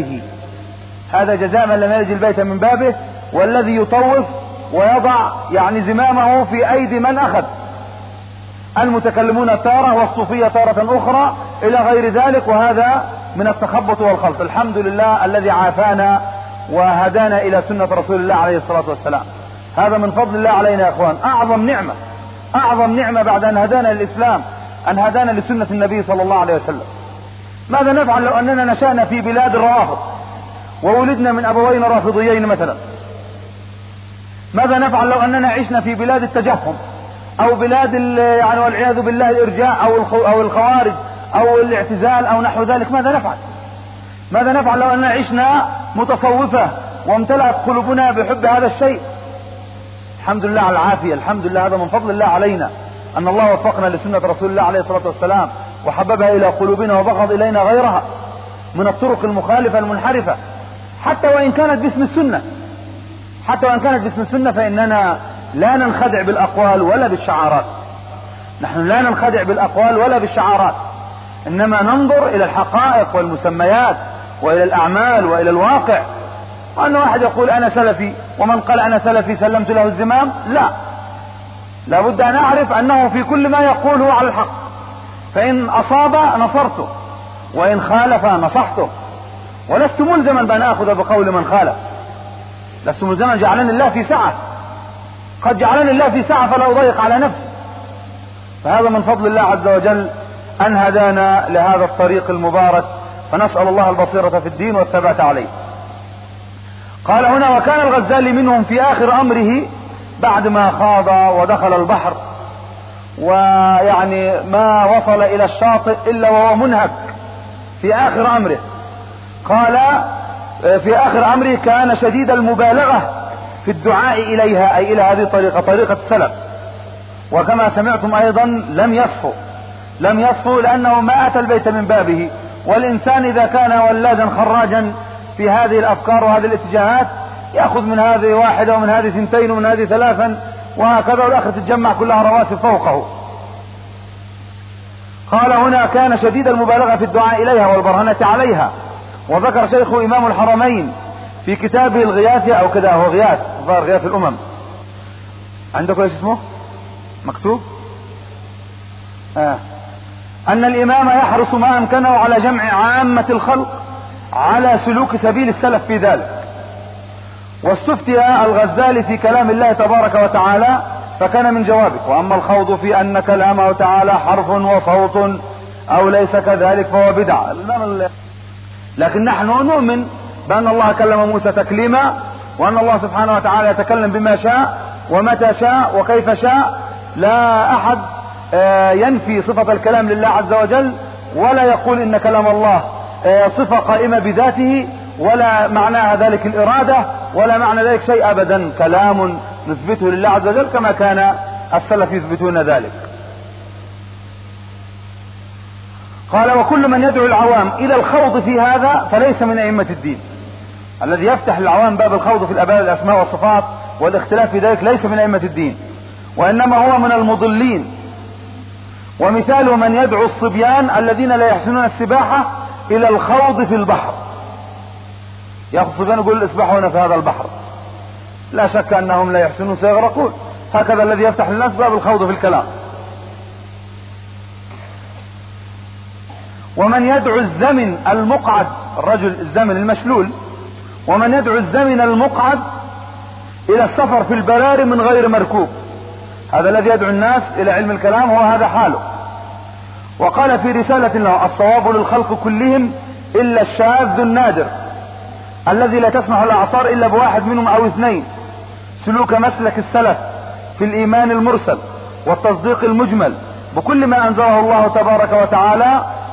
من بابه، والذي يطوف ويضع يعني زمامه في أيدي من أخذ، المتكلمون تارة والصوفية تارة أخرى إلى غير ذلك، وهذا من التخبط والخلط. الحمد لله الذي عافانا وهدانا إلى سنة رسول الله عليه الصلاة والسلام. هذا من فضل الله علينا يا أخوان. أعظم نعمة بعد أن هدانا للإسلام أن هدانا لسنة النبي صلى الله عليه وسلم. ماذا نفعل لو أننا نشأنا في بلاد الروافض وولدنا من أبوين رافضيين مثلا؟ ماذا نفعل لو أننا عشنا في بلاد التجهم أو بلاد يعني والعياذ بالله الإرجاء أو الخوارج أو الاعتزال أو نحو ذلك؟ ماذا نفعل لو أننا عشنا متصوفة وامتلأت قلوبنا بحب هذا الشيء؟ الحمد لله على العافية، الحمد لله. هذا من فضل الله علينا أن الله وفقنا لسنة رسول الله عليه الصلاة والسلام وحببها إلى قلوبنا وبغض إلينا غيرها من الطرق المخالفة المنحرفة، حتى وإن كانت باسم السنة، فإننا لا ننخدع بالأقوال ولا بالشعارات. نحن لا ننخدع بالأقوال ولا بالشعارات، إنما ننظر إلى الحقائق والمسميات وإلى الأعمال وإلى الواقع. وأن واحد يقول أنا سلفي، ومن قال أنا سلفي سلمت له الزمام؟ لا بد أن أعرف أنه في كل ما يقوله على الحق، فإن أصاب نصرته وإن خالف نصحته، ولست ملزما بأن أخذ بقول من خالف، لست ملزما. جعلني الله في سعة، قد جعلني الله في سعة فلا أضيق على نفسي. فهذا من فضل الله عز وجل أن هدانا لهذا الطريق المبارك، فنسأل الله البصيرة في الدين والثبات عليه. قال هنا: وكان الغزالي منهم في آخر أمره بعد ما خاض ودخل البحر، ويعني ما وصل إلى الشاطئ إلا وهو منهك في آخر أمره. قال في آخر أمره كان شديد المبالغة في الدعاء إليها، أي إلى هذه الطريقة، طريقة السلف. وكما سمعتم أيضا لم يصفوا لأنه ما أتى البيت من بابه. والإنسان إذا كان ولاجا خراجا في هذه الأفكار وهذه الاتجاهات يأخذ من هذه واحدة ومن هذه ثنتين ومن هذه ثلاثا وهكذا، والآخر تتجمع كلها رواسب فوقه. قال هنا: كان شديد المبالغة في الدعاء إليها والبرهنة عليها. وذكر شيخ إمام الحرمين في كتابه الغياث، أو كذا هو غياث، ظهر غياث الأمم. عندكم ايش اسمه مكتوب؟ أن الإمام يحرص ما أمكنه على جمع عامة الخلق على سلوك سبيل السلف في ذلك. واستفتي الغزالي في كلام الله تبارك وتعالى فكان من جوابه: وأما الخوض في أن كلامه تعالى حرف وصوت أو ليس كذلك فهو بدعة. لكن نحن نؤمن بأن الله كلم موسى تكليما، وأن الله سبحانه وتعالى يتكلم بما شاء ومتى شاء وكيف شاء. لا أحد ينفي صفة الكلام لله عز وجل، ولا يقول إن كلام الله صفة قائمة بذاته، ولا معناها ذلك الإرادة، ولا معنى ذلك شيء أبدا. كلام نثبته لله عز وجل كما كان السلف يثبتون ذلك. قال: وكل من يدعو العوام إلى الخوض في هذا فليس من أئمة الدين. الذي يفتح للعوام باب الخوض في الأسماء والصفات والاختلاف في ذلك ليس من أئمة الدين، وإنما هو من المضلين. ومثال من يدعو الصبيان الذين لا يحسنون السباحة إلى الخوض في البحر. يأخذ الصبيان يقول: اسبحوا هنا في هذا البحر. لا شك أنهم لا يحسنون، سيغرقون. هكذا الذي يفتح للناس باب الخوض في الكلام. ومن يدعو الزمن المقعد، الرجل الزمن المشلول، ومن يدعو الزمن المقعد إلى السفر في البراري من غير مركوب، هذا الذي يدعو الناس إلى علم الكلام هو هذا حاله. وقال في رسالة له: الصواب للخلق كلهم إلا الشاذ النادر الذي لا تسمح الأعصار إلا بواحد منهم أو اثنين، سلوك مسلك السلف في الإيمان المرسل والتصديق المجمل بكل ما أنزله الله تبارك وتعالى،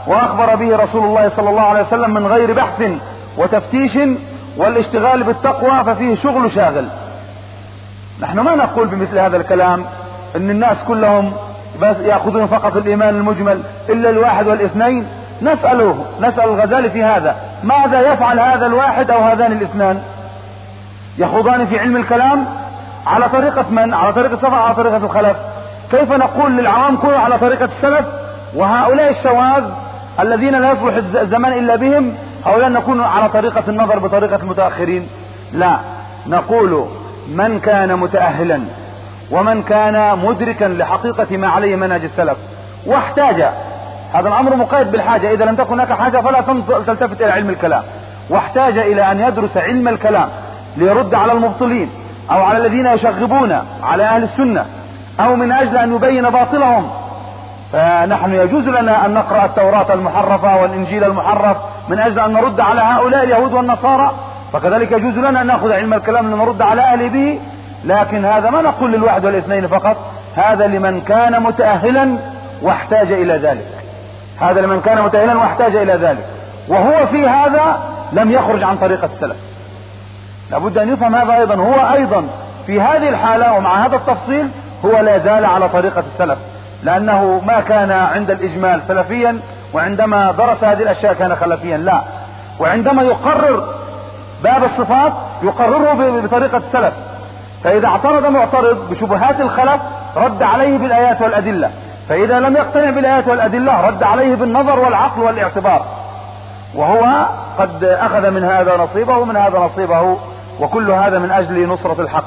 وأخبر به رسول الله صلى الله عليه وسلم من غير بحث وتفتيش، والاشتغال بالتقوى ففيه شغل شاغل. نحن ما نقول بمثل هذا الكلام ان الناس كلهم بس يأخذون فقط الإيمان المجمل إلا الواحد والاثنين. نسأل الغزالي في هذا: ماذا يفعل هذا الواحد أو هذان الاثنان؟ يخوضان في علم الكلام على طريقة من؟ على طريقة السلف، على طريقة الخلف. كيف نقول للعوام كونوا على طريقة السلف، وهؤلاء الشواذ الذين لا يصلح الزمان إلا بهم هؤلاء نكون على طريقة النظر بطريقة المتأخرين؟ لا، نقول من كان متأهلا ومن كان مدركا لحقيقة ما عليه منهج السلف واحتاج، هذا الأمر مقيد بالحاجة، إذا لم تكن هناك حاجة فلا تلتفت إلى علم الكلام، واحتاج إلى أن يدرس علم الكلام ليرد على المبطلين أو على الذين يشغبون على أهل السنة، أو من أجل أن يبين باطلهم. فنحن يجوز لنا أن نقرأ التوراة المحرفة والإنجيل المحرف من أجل أن نرد على هؤلاء اليهود والنصارى، فكذلك يجوز لنا أن نأخذ علم الكلام لنرد على أهله به. لكن هذا ما نقول للواحد والاثنين فقط، هذا لمن كان متأهلا واحتاج إلى ذلك، هذا لمن كان متأهلا واحتاج إلى ذلك، وهو في هذا لم يخرج عن طريقة السلف. لابد أن يفهم هذا أيضا، هو أيضا في هذه الحالة ومع هذا التفصيل هو لا زال على طريقة السلف، لأنه ما كان عند الإجمال سلفيا، وعندما درس هذه الأشياء كان خلفيا. لا، وعندما يقرر باب الصفات يقرره بطريقة السلف، فإذا اعترض معترض بشبهات الخلف رد عليه بالآيات والأدلة، فإذا لم يقتنع بالآيات والأدلة رد عليه بالنظر والعقل والاعتبار، وهو قد أخذ من هذا نصيبه ومن هذا نصيبه، وكل هذا من أجل نصرة الحق.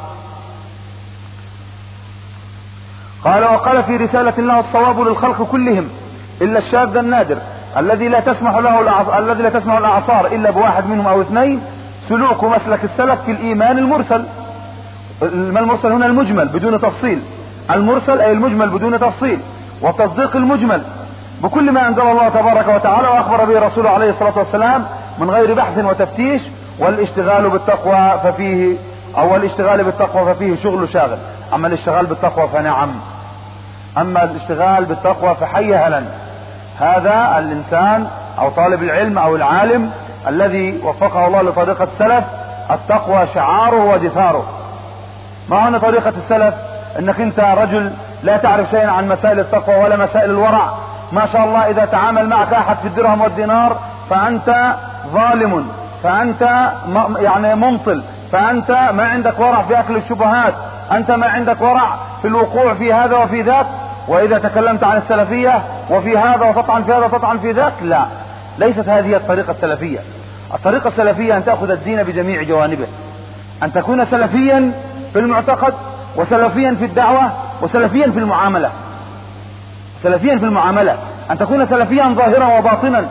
قال: وقال في رسالة له: الصواب للخلق كلهم إلا الشاذ النادر الذي لا تسمح الأعصار إلا بواحد منهم أو اثنين، سلوك مسلك السلف في الإيمان المرسل. المرسل هنا المجمل بدون تفصيل، المرسل أي المجمل بدون تفصيل، وتصديق المجمل بكل ما أنزل الله تبارك وتعالى وأخبر به رسوله عليه الصلاة والسلام من غير بحث وتفتيش، والاشتغال بالتقوى ففيه شغل شاغل. أما الاشتغال بالتقوى فنعم، أما الاشتغال بالتقوى فحي هلا. هذا الإنسان أو طالب العلم أو العالم الذي وفقه الله لطريقة السلف، التقوى شعاره ودثاره. ما هو طريقة السلف انك انت رجل لا تعرف شيئا عن مسائل التقوى ولا مسائل الورع، ما شاء الله اذا تعامل معك احد في الدرهم والدينار فانت ظالم، فانت يعني ممطل، فانت ما عندك ورع في اكل الشبهات، انت ما عندك ورع في الوقوع في هذا وفي ذاك. واذا تكلمت عن السلفية وفي هذا وتطعن في هذا وتطعن في ذاك، لا، ليست هذه الطريقة السلفية. الطريقة السلفية ان تأخذ الدين بجميع جوانبه، ان تكون سلفيا في المعتقد، وسلفيا في الدعوة، وسلفيا في المعاملة. سلفيا في المعاملة ان تكون سلفيا ظاهرا وباطنا.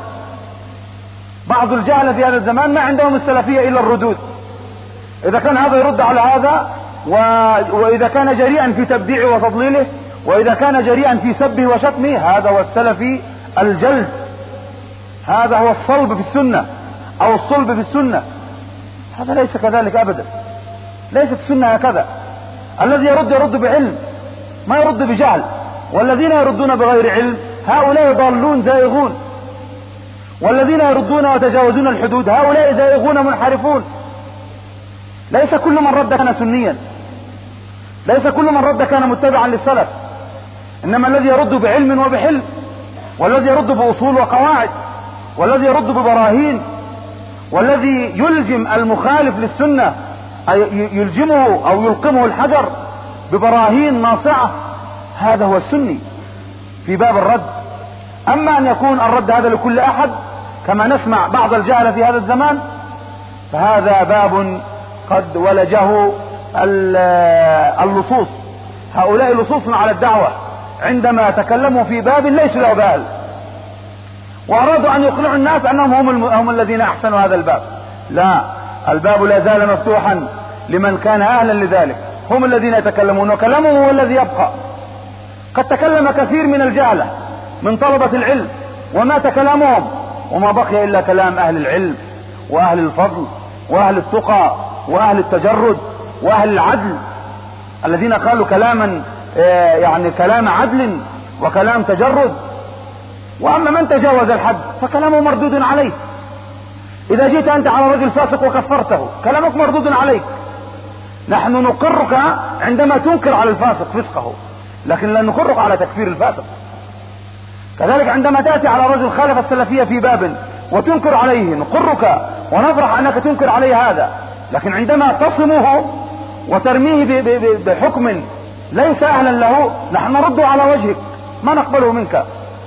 بعض الجهلة في هذا الزمان ما عندهم السلفية الا الردود، اذا كان هذا يرد على هذا، واذا كان جريئا في تبديعه وتضليله، واذا كان جريئا في سبه وشتمه، هذا هو السلفي الجلد، هذا هو الصلب في السنة او الصلب في السنة. هذا ليس كذلك ابدا، ليست السنة هكذا. الذي يرد بعلم، ما يرد بجهل، والذين يردون بغير علم هؤلاء ضالون زائغون، والذين يردون وتجاوزون الحدود هؤلاء زائغون منحرفون. ليس كل من رد كان سنيا، ليس كل من رد كان متبعا للسلف، انما الذي يرد بعلم وبحلم، والذي يرد بأصول وقواعد، والذي يرد ببراهين، والذي يلزم المخالف للسنة يلجمه او يلقمه الحجر ببراهين ناصعة، هذا هو السني في باب الرد. اما ان يكون الرد هذا لكل احد كما نسمع بعض الجهلة في هذا الزمان، فهذا باب قد ولجه اللصوص. هؤلاء لصوص على الدعوة، عندما تكلموا في باب ليسوا له بال، وارادوا ان يقنعوا الناس انهم هم الذين احسنوا هذا الباب. لا، الباب لا زال مفتوحا لمن كان اهلا لذلك، هم الذين يتكلمون، وكلامهم هو الذي يبقى. قد تكلم كثير من الجهلة من طلبة العلم ومات كلامهم، وما بقي الا كلام اهل العلم واهل الفضل واهل التقى واهل التجرد واهل العدل، الذين قالوا كلاما يعني كلام عدل وكلام تجرد. وأما من تجاوز الحد فكلامه مردود عليه. إذا جيت أنت على رجل فاسق وكفرته كلامك مردود عليك. نحن نقرك عندما تنكر على الفاسق فسقه، لكن لا نقرك على تكفير الفاسق. كذلك عندما تأتي على رجل خالف السلفية في باب وتنكر عليه نقرك ونفرح أنك تنكر عليه هذا، لكن عندما تصمه وترميه بحكم ليس أهلا له نحن نرد على وجهك، ما نقبله منك.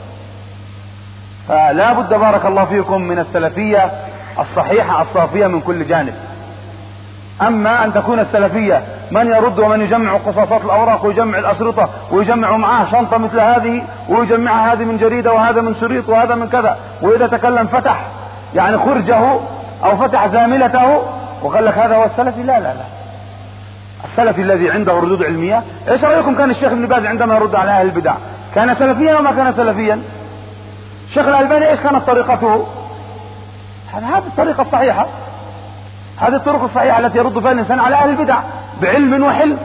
فلا بد بارك الله فيكم من السلفية الصحيحة الصافية من كل جانب. أما أن تكون السلفية من يرد ومن يجمع قصاصات الأوراق ويجمع الأشرطة ويجمع معاه شنطة مثل هذه ويجمع هذه من جريدة وهذا من شريط وهذا من كذا، وإذا تكلم فتح يعني خرجه أو فتح زاملته وقال لك هذا هو السلفي. لا لا لا، السلفي الذي عنده ردود علمية. ايش رأيكم كان الشيخ ابن باز عندما يرد على أهل البدع كان سلفيا وما كان سلفيا؟ الشيخ الألباني ايش كانت طريقته؟ هذه الطريقة الصحيحة، هذه الطرق الصحيحة التي يرد فيها الإنسان على أهل البدع بعلم وحلم.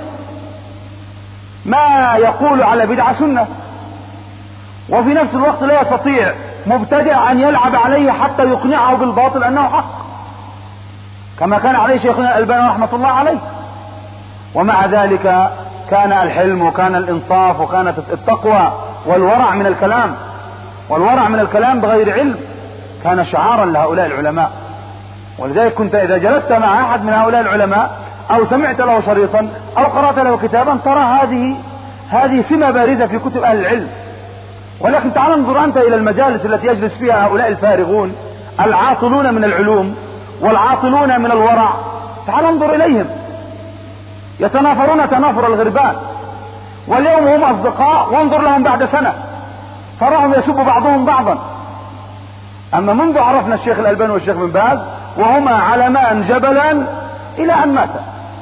ما يقول على بدعة سنة، وفي نفس الوقت لا يستطيع مبتدع أن يلعب عليه حتى يقنعه بالباطل أنه حق، كما كان عليه شيخنا الألباني رحمة الله عليه. ومع ذلك كان الحلم وكان الإنصاف وكانت التقوى والورع من الكلام، والورع من الكلام بغير علم كان شعارا لهؤلاء العلماء. ولذلك كنت إذا جلست مع أحد من هؤلاء العلماء أو سمعت له شريطا أو قرأت له كتابا ترى هذه سمة بارزة في كتب أهل العلم. ولكن تعال انظر أنت إلى المجالس التي يجلس فيها هؤلاء الفارغون العاطلون من العلوم والعاطلون من الورع، تعال انظر إليهم يتنافرون تنافر الغربان، واليوم هم أصدقاء وانظر لهم بعد سنة تراهم يسب بعضهم بعضا. أما منذ عرفنا الشيخ الألباني والشيخ بن باز وهما علمان جبلا إلى أن مات،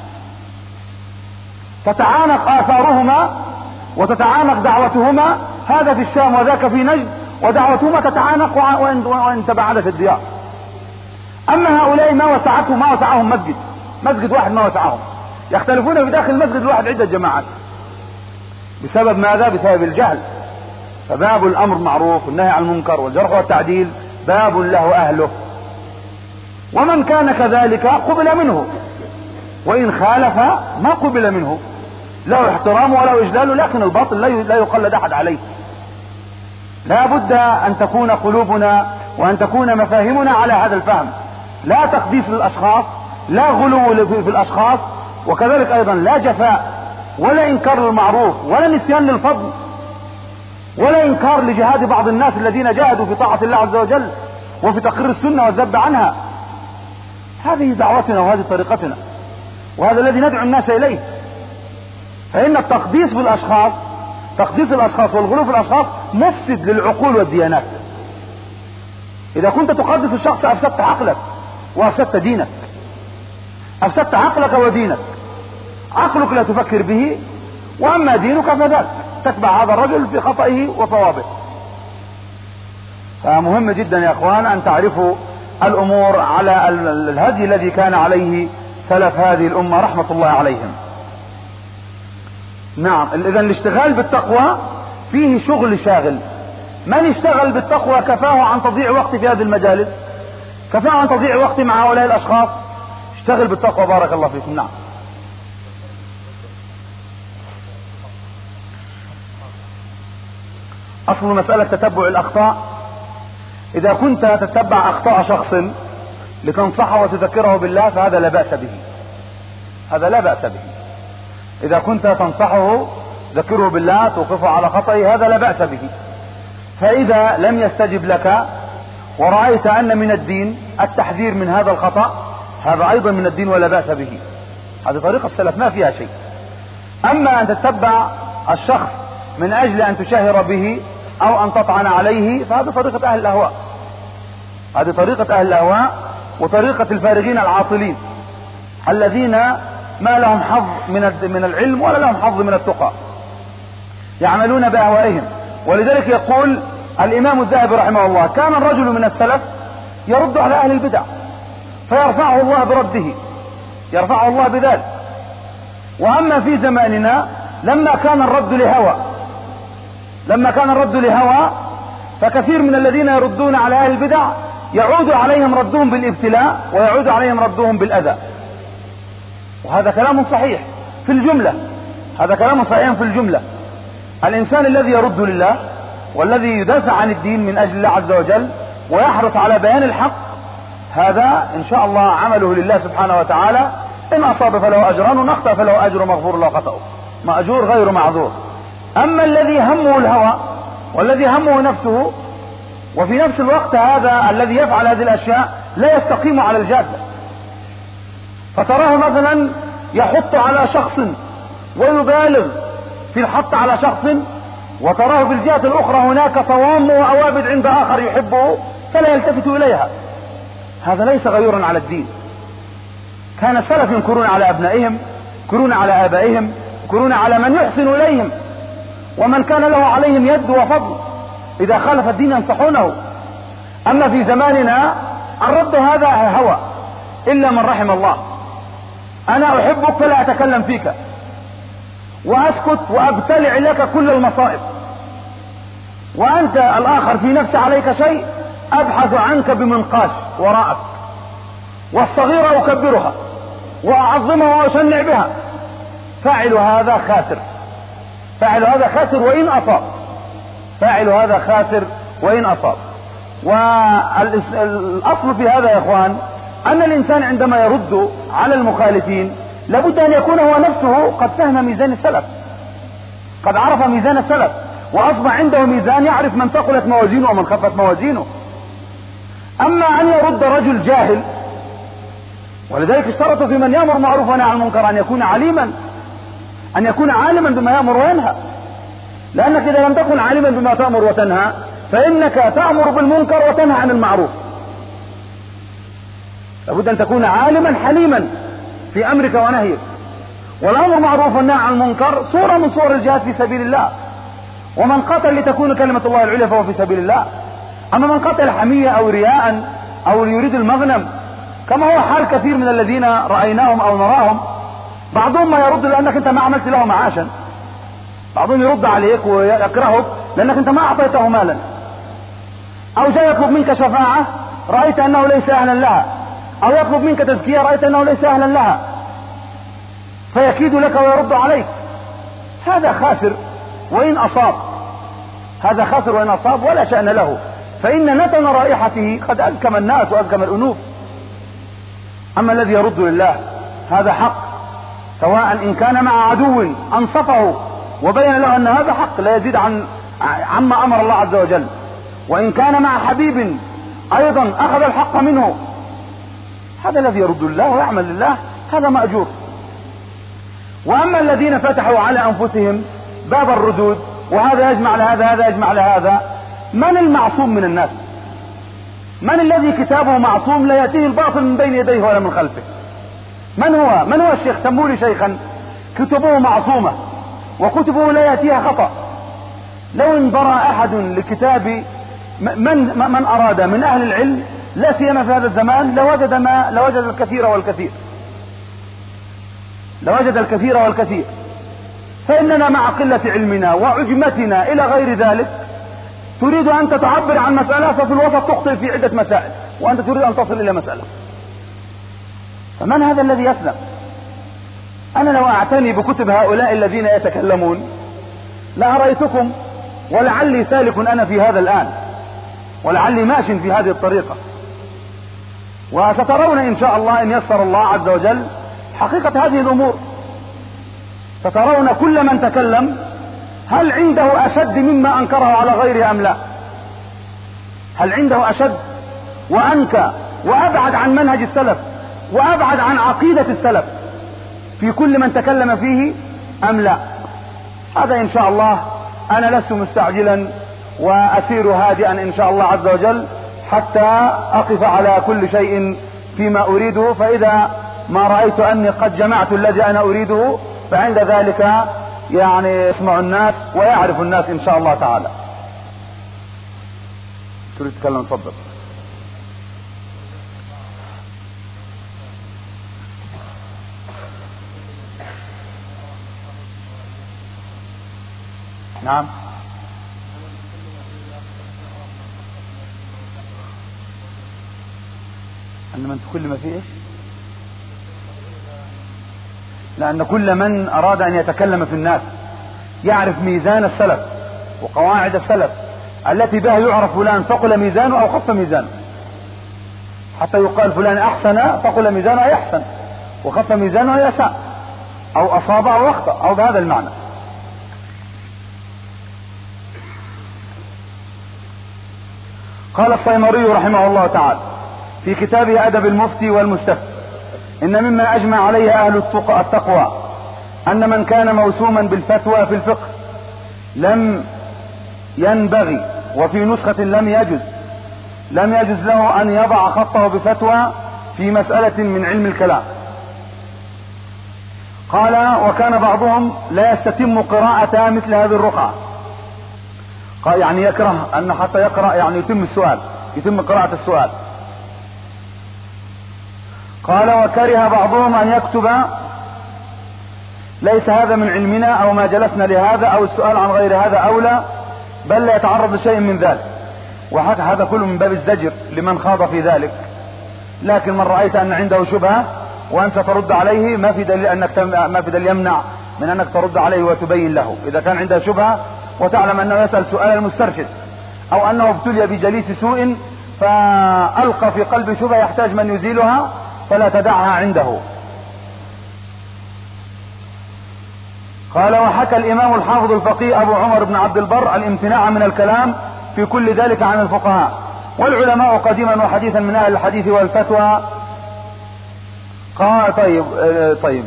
تتعانق آثارهما وتتعانق دعوتهما، هذا في الشام وذاك في نجد، ودعوتهما تتعانق وإن تبعدت الديار. أما هؤلاء ما وسعهم مسجد واحد ما وسعهم، يختلفون في داخل المسجد الواحد عدة جماعات. بسبب ماذا؟ بسبب الجهل. فباب الأمر معروف والنهي عن المنكر والجرح والتعديل باب له أهله، ومن كان كذلك قبل منه، وإن خالف ما قبل منه، له احترام وله إجلال، لكن الباطل لا يقلد أحد عليه. لا بد أن تكون قلوبنا وأن تكون مفاهيمنا على هذا الفهم، لا تقديس للأشخاص، لا غلو في الأشخاص، وكذلك أيضا لا جفاء ولا إنكار للمعروف ولا نسيان للفضل ولا إنكار لجهاد بعض الناس الذين جاهدوا في طاعة الله عز وجل وفي تقرير السنة والذب عنها. هذه دعوتنا وهذه طريقتنا، وهذا الذي ندعو الناس إليه. فإن التقديس بالأشخاص، تقديس الأشخاص والغلو في الأشخاص مفسد للعقول والديانات. إذا كنت تقدس الشخص أفسدت عقلك وأفسدت دينك، أفسدت عقلك ودينك. عقلك لا تفكر به، وأما دينك فذاك تتبع هذا الرجل في خطئه وصوابه. فمهم جدا يا أخوان أن تعرفوا الأمور على الهدي الذي كان عليه سلف هذه الأمة رحمة الله عليهم. نعم، إذن الاشتغال بالتقوى فيه شغل شاغل. من اشتغل بالتقوى كفاه عن تضيع وقت في هذه المجالس، كفاه عن تضيع وقت مع هؤلاء الأشخاص. اشتغل بالتقوى بارك الله فيكم. نعم. أصل مسألة تتبع الأخطاء، إذا كنت تتبع أخطاء شخص لتنصحه وتذكره بالله فهذا لا بأس به، هذا لا بأس به. إذا كنت تنصحه ذكره بالله توقفه على خطئه هذا لا بأس به. فإذا لم يستجب لك ورأيت أن من الدين التحذير من هذا الخطأ هذا أيضا من الدين ولا بأس به. هذه طريقة السلف ما فيها شيء. أما أن تتبع الشخص من أجل أن تشهر به أو أن تطعن عليه فهذه طريقة أهل الأهواء، هذه طريقة أهل الأهواء وطريقة الفارغين العاطلين الذين ما لهم حظ من العلم ولا لهم حظ من التقى، يعملون بأهوائهم. ولذلك يقول الإمام الذهبي رحمه الله كان الرجل من السلف يرد على أهل البدع فيرفعه الله برده، يرفعه الله بذلك. وأما في زماننا لما كان الرد لهوى فكثير من الذين يردون على أهل البدع يعود عليهم ردهم بالابتلاء ويعود عليهم ردهم بالأذى، وهذا كلام صحيح في الجملة، هذا كلام صحيح في الجملة. الإنسان الذي يرد لله والذي يدافع عن الدين من أجل الله عز وجل ويحرص على بيان الحق، هذا إن شاء الله عمله لله سبحانه وتعالى، إن أصاب فله أجران وإن أخطأ فله أجر مغفور له خطأه، مأجور غير معذور. أما الذي همه الهوى والذي همه نفسه، وفي نفس الوقت هذا الذي يفعل هذه الأشياء لا يستقيم على الجادة، فتراه مثلا يحط على شخص ويبالغ في الحط على شخص، وتراه بالجهة الأخرى هناك صوام وأوابد عند آخر يحبه فلا يلتفت إليها. هذا ليس غيورا على الدين. كان السلف ينكرون على أبنائهم، ينكرون على آبائهم، ينكرون على من يحسن إليهم ومن كان له عليهم يد وفضل، إذا خالف الدين ينصحونه. أما في زماننا الرد هذا هوى، إلا من رحم الله. أنا أحبك فلا أتكلم فيك، وأسكت وأبتلع لك كل المصائب، وأنت الآخر في نفس عليك شيء أبحث عنك بمنقاش وراءك، والصغيرة أكبرها وأعظمها وأشنع بها. فاعل هذا خاسر، فاعل هذا خاسر وإن أصاب، فاعل هذا خاسر وإن أصاب. والأصل في هذا يا إخوان أن الإنسان عندما يرد على المخالفين لابد أن يكون هو نفسه قد فهم ميزان السلف، قد عرف ميزان السلف، وأصبح عنده ميزان يعرف من ثقلت موازينه ومن خفت موازينه. أما أن يرد رجل جاهل، ولذلك اشترطوا في من يأمر معروف ونهى عن المنكر أن يكون عليما، أن يكون عالما بما يأمر وينهى، لأنك إذا لم تكن عالما بما تأمر وتنهى فإنك تأمر بالمنكر وتنهى عن المعروف. لابد أن تكون عالما حليما في أمرك ونهيك. والأمر معروف والنهي عن المنكر صورة من صور الجهاد في سبيل الله، ومن قتل لتكون كلمة الله العليا فهو في سبيل الله. أما من قتل حمية أو رياء أو يريد المغنم، كما هو حال كثير من الذين رأيناهم أو نراهم، بعضهم ما يرد لأنك أنت ما عملت له معاشا، بعضهم يرد عليك ويكرهك لأنك أنت ما أعطيته مالا، أو جاء يطلب منك شفاعة رأيت أنه ليس أهلا لها، أو يطلب منك تزكية رأيت أنه ليس أهلا لها، فيكيد لك ويرد عليك. هذا خاسر وإن أصاب، هذا خاسر وإن أصاب ولا شأن له، فإن نتن رائحته قد أذكم الناس وأذكم الأنوف. أما الذي يرد لله هذا حق، سواء إن كان مع عدو أنصفه وبين له أن هذا حق لا يزيد عما أمر الله عز وجل، وإن كان مع حبيب أيضا أخذ الحق منه، هذا الذي يرد لله ويعمل لله هذا مأجور. وأما الذين فتحوا على أنفسهم باب الردود، وهذا يجمع لهذا، هذا يجمع لهذا، من المعصوم من الناس؟ من الذي كتابه معصوم لا يأتيه الباطل من بين يديه ولا من خلفه؟ من هو؟ من هو الشيخ؟ سموا لي شيخا كتبه معصومة وكتبه لا يأتيها خطأ. لو انبرى أحد لكتاب من أراد من أهل العلم لا سيما في هذا الزمان لوجد الكثير والكثير، لوجد الكثير والكثير. فإننا مع قلة علمنا وعجمتنا إلى غير ذلك تريد أن تعبر عن مسألة ففي الوسط تخطئ في عدة مسائل، وأنت تريد أن تصل إلى مسألة. فمن هذا الذي يسلم؟ أنا لو أعتني بكتب هؤلاء الذين يتكلمون لأريتكم، ولعلي سالك أنا في هذا الآن، ولعلي ماش في هذه الطريقة. وسترون إن شاء الله إن يسر الله عز وجل حقيقة هذه الأمور، سترون كل من تكلم هل عنده أشد مما أنكره على غيره أم لا، هل عنده أشد وأنكى وأبعد عن منهج السلف وأبعد عن عقيدة السلف في كل من تكلم فيه أم لا. هذا إن شاء الله أنا لست مستعجلا وأسير هادئا إن شاء الله عز وجل حتى أقف على كل شيء فيما أريده، فإذا ما رأيت أني قد جمعت الذي أنا أريده فعند ذلك يعني يسمع الناس ويعرف الناس إن شاء الله تعالى. تريد تتكلم؟ تفضل. نعم. أن من كل ما فيه إيش؟ لأن كل من أراد أن يتكلم في الناس يعرف ميزان السلف وقواعد السلف التي بها يعرف فلان ثقل ميزانه أو خف ميزانه، حتى يقال فلان أحسن ثقل ميزانه أي أحسن، وخف ميزانه أي أساء، أو أصاب أو أخطأ، أو بهذا المعنى. قال الصيمري رحمه الله تعالى في كتابه أدب المفتي والمستفتي: إن مما أجمع عليه أهل التقوى أن من كان موسوما بالفتوى في الفقه لم ينبغي، وفي نسخة لم يجز له أن يضع خطه بفتوى في مسألة من علم الكلام. قال: وكان بعضهم لا يستتم قراءة مثل هذه الرقعة، قال يعني يكره أن حتى يقرأ يعني يتم قراءة السؤال. قال: وكره بعضهم أن يكتب ليس هذا من علمنا أو ما جلسنا لهذا أو السؤال عن غير هذا أولى، بل لا يتعرض لشيء من ذلك. وحتى هذا كله من باب الزجر لمن خاض في ذلك. لكن من رأيت أن عنده شبهة وأنت ترد عليه ما في دليل يمنع من أنك ترد عليه وتبين له. إذا كان عنده شبهة وتعلم أنه يسأل سؤال المسترشد أو أنه ابتلي بجليس سوء فألقى في قلب شبهة يحتاج من يزيلها، فلا تدعها عنده. قال: وحكى الإمام الحافظ الفقيه أبو عمر بن عبد البر الامتناع من الكلام في كل ذلك عن الفقهاء والعلماء قديما وحديثا من أهل الحديث والفتوى. قال: طيب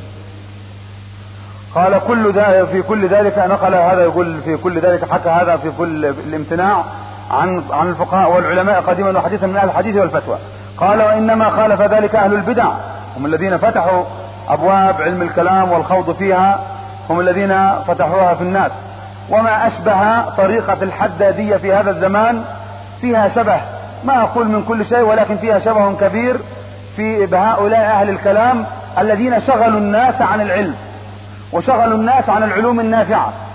قال في كل ذلك نقل هذا، يقول في كل ذلك حكى هذا في كل الامتناع عن الفقهاء والعلماء قديما وحديثا من أهل الحديث والفتوى. قال: وإنما خالف ذلك أهل البدع، هم الذين فتحوا أبواب علم الكلام والخوض فيها، هم الذين فتحوها في الناس. وما أشبه طريقة الحدادية في هذا الزمان فيها شبه، ما أقول من كل شيء، ولكن فيها شبه كبير في بهؤلاء أهل الكلام الذين شغلوا الناس عن العلم وشغلوا الناس عن العلوم النافعة